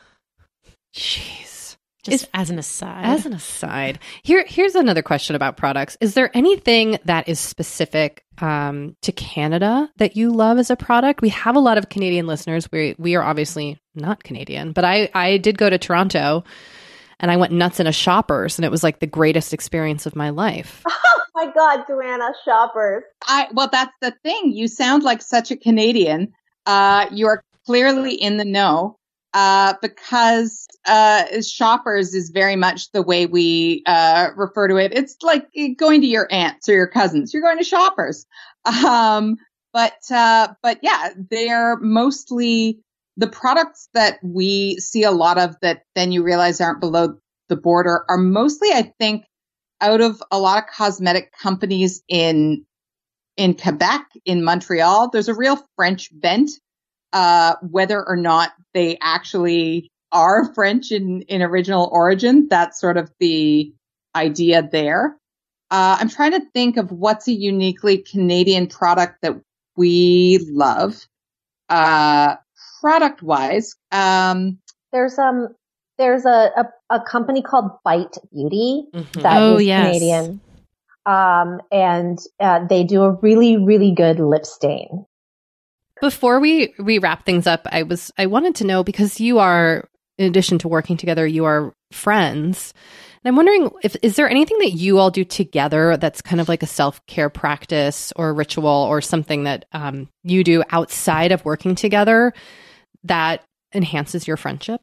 Jeez.
Just as an aside.
As an aside, here here's another question about products. Is there anything that is specific um, to Canada that you love as a product? We have a lot of Canadian listeners. We we are obviously not Canadian, but I I did go to Toronto, and I went nuts in a Shoppers, and it was like the greatest experience of my life.
Oh my God, Joanna, Shoppers.
I well, that's the thing. You sound like such a Canadian. Uh, you're clearly in the know. Uh, because, uh, Shoppers is very much the way we, uh, refer to it. It's like going to your aunts or your cousins. You're going to Shoppers. Um, but, uh, but yeah, they're mostly the products that we see a lot of that then you realize aren't below the border are mostly, I think, out of a lot of cosmetic companies in, in Quebec, in Montreal. There's a real French bent uh, whether or not they actually are French in, in original origin. That's sort of the idea there. Uh, I'm trying to think of what's a uniquely Canadian product that we love. Uh, product wise, um,
there's um there's a, a, a company called Bite Beauty
Mm-hmm.
that
Oh,
is
yes.
Canadian, um, and uh, they do a really really good lip stain.
Before we, we wrap things up, I was I wanted to know, because you are, in addition to working together, you are friends. And I'm wondering if is there anything that you all do together that's kind of like a self-care practice or ritual or something that um, you do outside of working together that enhances your friendship?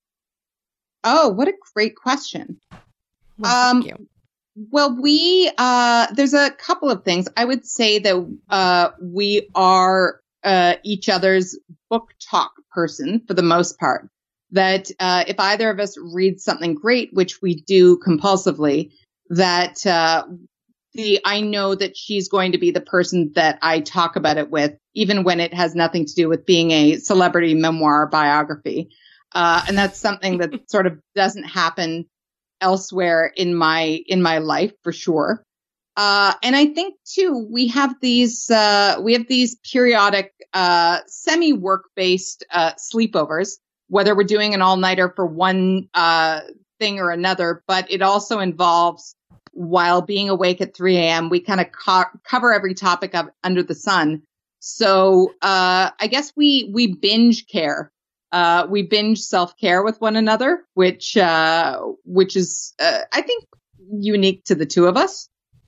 Oh, what a great question.
Well,
um,
thank you.
Well, we, uh, there's a couple of things. I would say that uh, we are uh, each other's book talk person for the most part. That uh, if either of us reads something great, which we do compulsively, that uh, the I know that she's going to be the person that I talk about it with, even when it has nothing to do with being a celebrity memoir biography. Uh, and that's something that sort of doesn't happen elsewhere in my in my life for sure. Uh, and I think too, we have these uh, we have these periodic uh, semi work based uh, sleepovers. Whether we're doing an all-nighter for one uh, thing or another, but it also involves, while being awake at three a.m., we kind of co- cover every topic of, under the sun. So uh, I guess we we binge care. Uh, we binge self-care with one another, which uh, which is, uh, I think, unique to the two of us.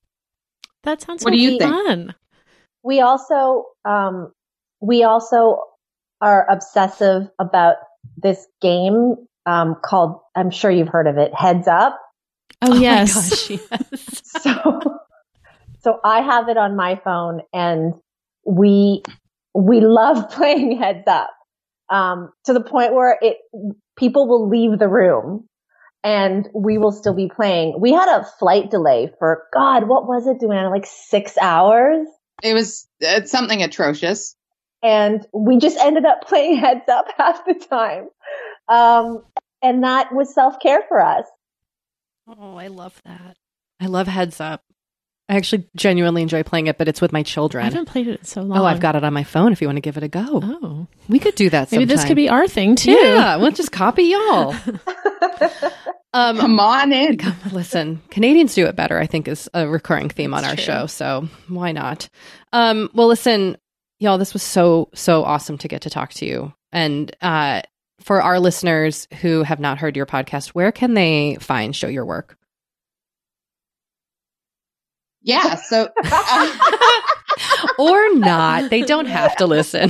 That sounds
What
so
do you think?
fun.
We also um, we also are obsessive about this game um, called, I'm sure you've heard of it, Heads Up.
Oh,
Oh
yes.
my gosh, yes.
So, so I have it on my phone, and we we love playing Heads Up um, to the point where it people will leave the room, and we will still be playing. We had a flight delay for God, what was it, Duana? Like six hours.
It was uh, something atrocious.
And we just ended up playing Heads Up half the time. Um, and that was self-care for us.
Oh, I love that. I love Heads Up. I actually genuinely enjoy playing it, but it's with my children.
I haven't played it in so long.
Oh, I've got it on my phone if you want to give it a go.
Oh.
We could do that sometime.
Maybe this could be our thing, too.
Yeah, we'll just copy y'all. um,
Come on in.
Come, listen, Canadians do it better, I think, is a recurring theme on
That's
our
true.
show, so why not? Um, well, listen, y'all, this was so, so awesome to get to talk to you. And uh, for our listeners who have not heard your podcast, where can they find Show Your Work?
Yeah. So, uh,
Or not. They don't have to listen.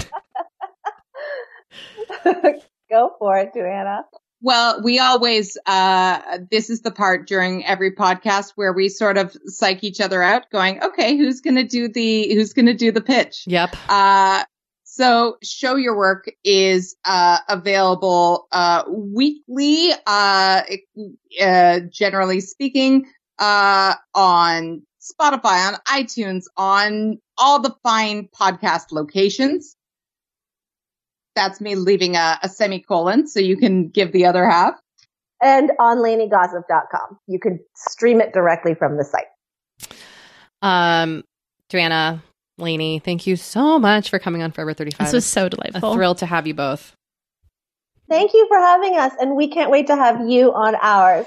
Go for it, Joanna.
well, we always, uh, this is the part during every podcast where we sort of psych each other out going, okay, who's going to do the, who's going to do the pitch?
Yep.
Uh, so Show Your Work is, uh, available, uh, weekly, uh, uh, generally speaking, uh, on Spotify, on iTunes, on all the fine podcast locations. That's me leaving a, a semicolon so you can give the other half.
And on Laney Gossip dot com. You can stream it directly from the site.
Um, Joanna, Laney, thank you so much for coming on Forever thirty-five.
This was so
It's
delightful.
a thrill to have you both.
Thank you for having us, and we can't wait to have you on ours.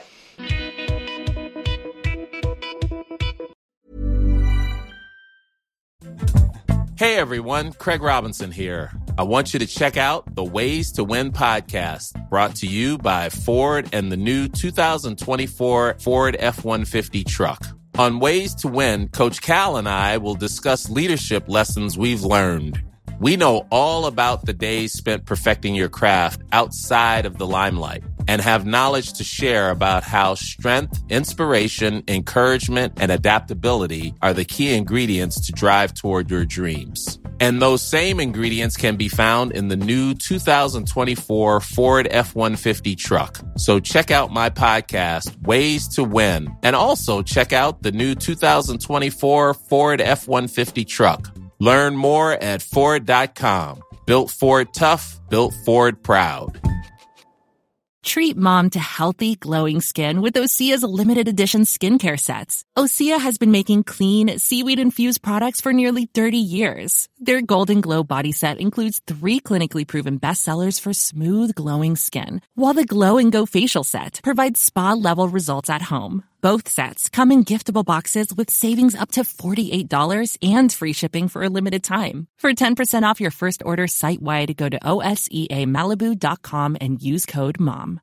Hey everyone, Craig Robinson here. I want you to check out the Ways to Win podcast, brought to you by Ford and the new two thousand twenty-four Ford F one fifty truck. On Ways to Win, Coach Cal and I will discuss leadership lessons we've learned. We know all about the days spent perfecting your craft outside of the limelight and have knowledge to share about how strength, inspiration, encouragement, and adaptability are the key ingredients to drive toward your dreams. And those same ingredients can be found in the new two thousand twenty-four Ford F one fifty truck. So check out my podcast, Ways to Win, and also check out the new two thousand twenty-four Ford F one fifty truck. Learn more at Ford dot com. Built Ford tough, built Ford proud.
Treat mom to healthy, glowing skin with Osea's limited edition skincare sets. Osea has been making clean, seaweed-infused products for nearly thirty years. Their Golden Glow body set includes three clinically proven bestsellers for smooth, glowing skin, while the Glow and Go facial set provides spa-level results at home. Both sets come in giftable boxes with savings up to forty-eight dollars and free shipping for a limited time. For ten percent off your first order site-wide, go to O S E A Malibu dot com and use code MOM.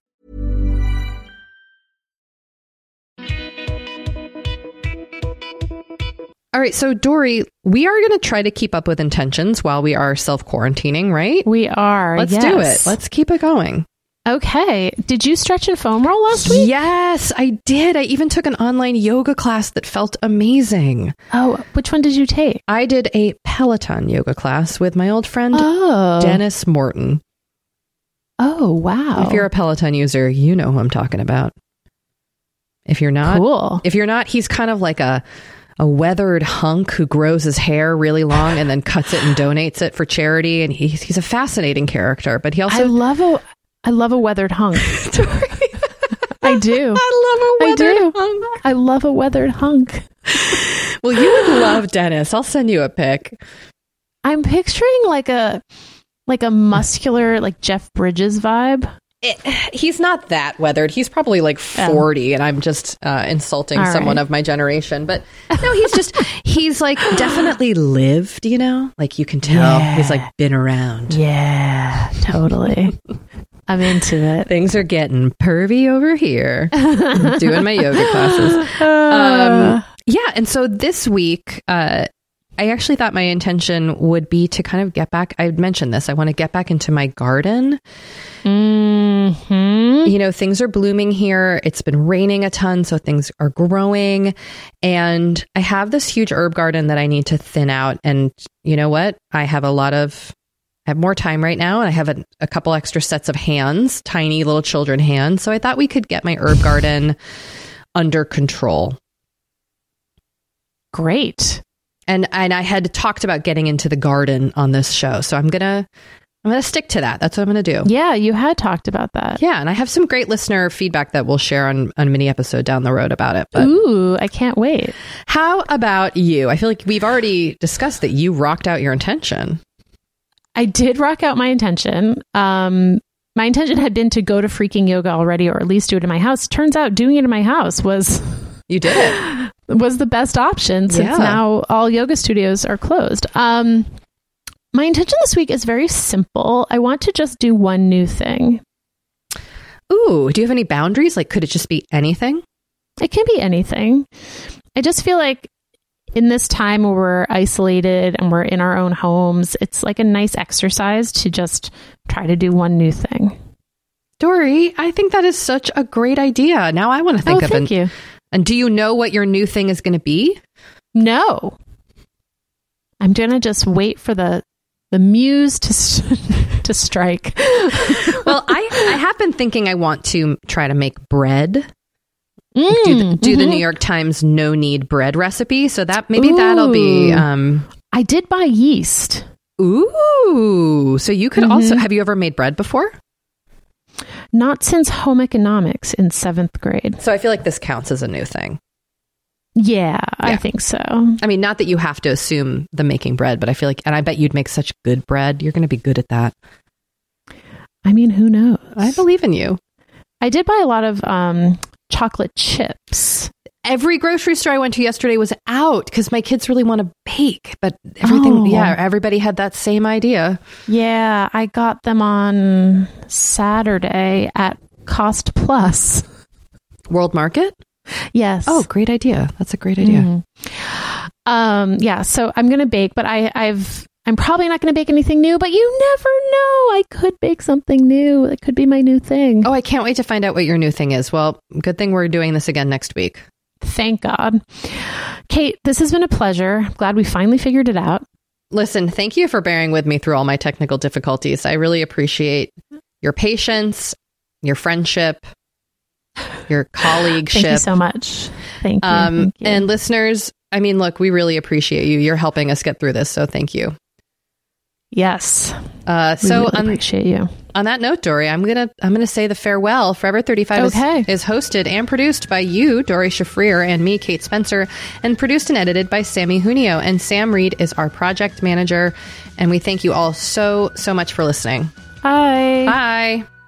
All right, so Dory, we are going to try to keep up with intentions while we are self-quarantining, right?
We are.
Let's
yes.
do it. Let's keep it going.
Okay. Did you stretch and foam roll last week?
Yes, I did. I even took an online yoga class that felt amazing.
Oh, which one did you take?
I did a Peloton yoga class with my old friend,
oh.
Dennis Morton.
Oh, wow.
If you're a Peloton user, you know who I'm talking about. If you're not,
cool.
If you're not, he's kind of like a a weathered hunk who grows his hair really long and then cuts it and donates it for charity. And he's he's a fascinating character. But he also
I love a I love a weathered hunk. I do.
I love a weathered
I do.
hunk.
I love a weathered hunk.
Well, you would love Dennis. I'll send you a pic.
I'm picturing like a like a muscular like Jeff Bridges vibe.
It, he's not that weathered. He's probably like forty, oh. and I'm just uh, insulting All someone right. of my generation. But no, he's just, he's like definitely lived, you know? Like you can tell yeah. he's like been around.
Yeah, totally. I'm into it.
Things are getting pervy over here. Doing my yoga classes. Um, yeah, and so this week, uh, I actually thought my intention would be to kind of get back. I mentioned this. I want to get back into my garden.
Mm-hmm.
You know, things are blooming here. It's been raining a ton, so things are growing. And I have this huge herb garden that I need to thin out. And you know what? I have a lot of, I have more time right now. And I have a, a couple extra sets of hands, tiny little children hands. So I thought we could get my herb garden under control.
Great.
And and I had talked about getting into the garden on this show. So I'm going to I'm going to stick to that. That's what I'm going to do.
Yeah, you had talked about that.
Yeah, and I have some great listener feedback that we'll share on, on a mini episode down the road about it. But
ooh, I can't wait.
How about you? I feel like we've already discussed that you rocked out your intention.
I did rock out my intention. Um, my intention had been to go to freaking yoga already, or at least do it in my house. Turns out doing it in my house was...
You did it.
Was the best option since
yeah.
now all yoga studios are closed. Um, my intention this week is very simple. I want to just do one new thing.
Ooh, do you have any boundaries? Like, could it just be anything?
It can be anything. I just feel like in this time where we're isolated and we're in our own homes, it's like a nice exercise to just try to do one new thing.
Dory, I think that is such a great idea. Now I want to think
oh,
of
thank
an,
you.
And do you know what your new thing is going to be?
No. I'm going to just wait for the the muse to st- to strike.
Well, I, I have been thinking I want to try to make bread.
Mm,
do the, do
mm-hmm.
the New York Times no knead bread recipe. So that maybe Ooh. that'll be. Um,
I did buy yeast.
Ooh. So you could mm-hmm. also. Have you ever made bread before?
Not since home economics in seventh grade.
So I feel like this counts as a new thing.
Yeah,
yeah,
I think so.
I mean, not that you have to assume the making bread, but I feel like, and I bet you'd make such good bread. You're going to be good at that.
I mean, who knows?
I believe in you.
I did buy a lot of um, chocolate chips.
Every grocery store I went to yesterday was out because my kids really want to bake, but everything, oh. yeah, everybody had that same idea.
Yeah, I got them on Saturday at Cost Plus.
World Market?
Yes.
Oh, great idea. That's a great idea.
Mm-hmm. Um, yeah, so I'm going to bake, but I, I've, I'm probably not going to bake anything new, but you never know. I could bake something new. It could be my new thing.
Oh, I can't wait to find out what your new thing is. Well, good thing we're doing this again next week.
Thank God. Kate, this has been a pleasure. I'm glad we finally figured it out.
Listen, thank you for bearing with me through all my technical difficulties. I really appreciate your patience, your friendship, your colleagueship.
Thank you so much. Thank you.
Um,
thank you.
And listeners, I mean, look, we really appreciate you. You're helping us get through this. So thank you.
Yes.
Uh, so
we really
on,
appreciate you.
On that note, Dory, I'm gonna I'm gonna say the farewell. Forever thirty-five
okay.
is, is hosted and produced by you, Dory Shafrir, and me, Kate Spencer, and produced and edited by Sammy Junio. And Sam Reed is our project manager. And we thank you all so so much for listening.
Bye.
Bye.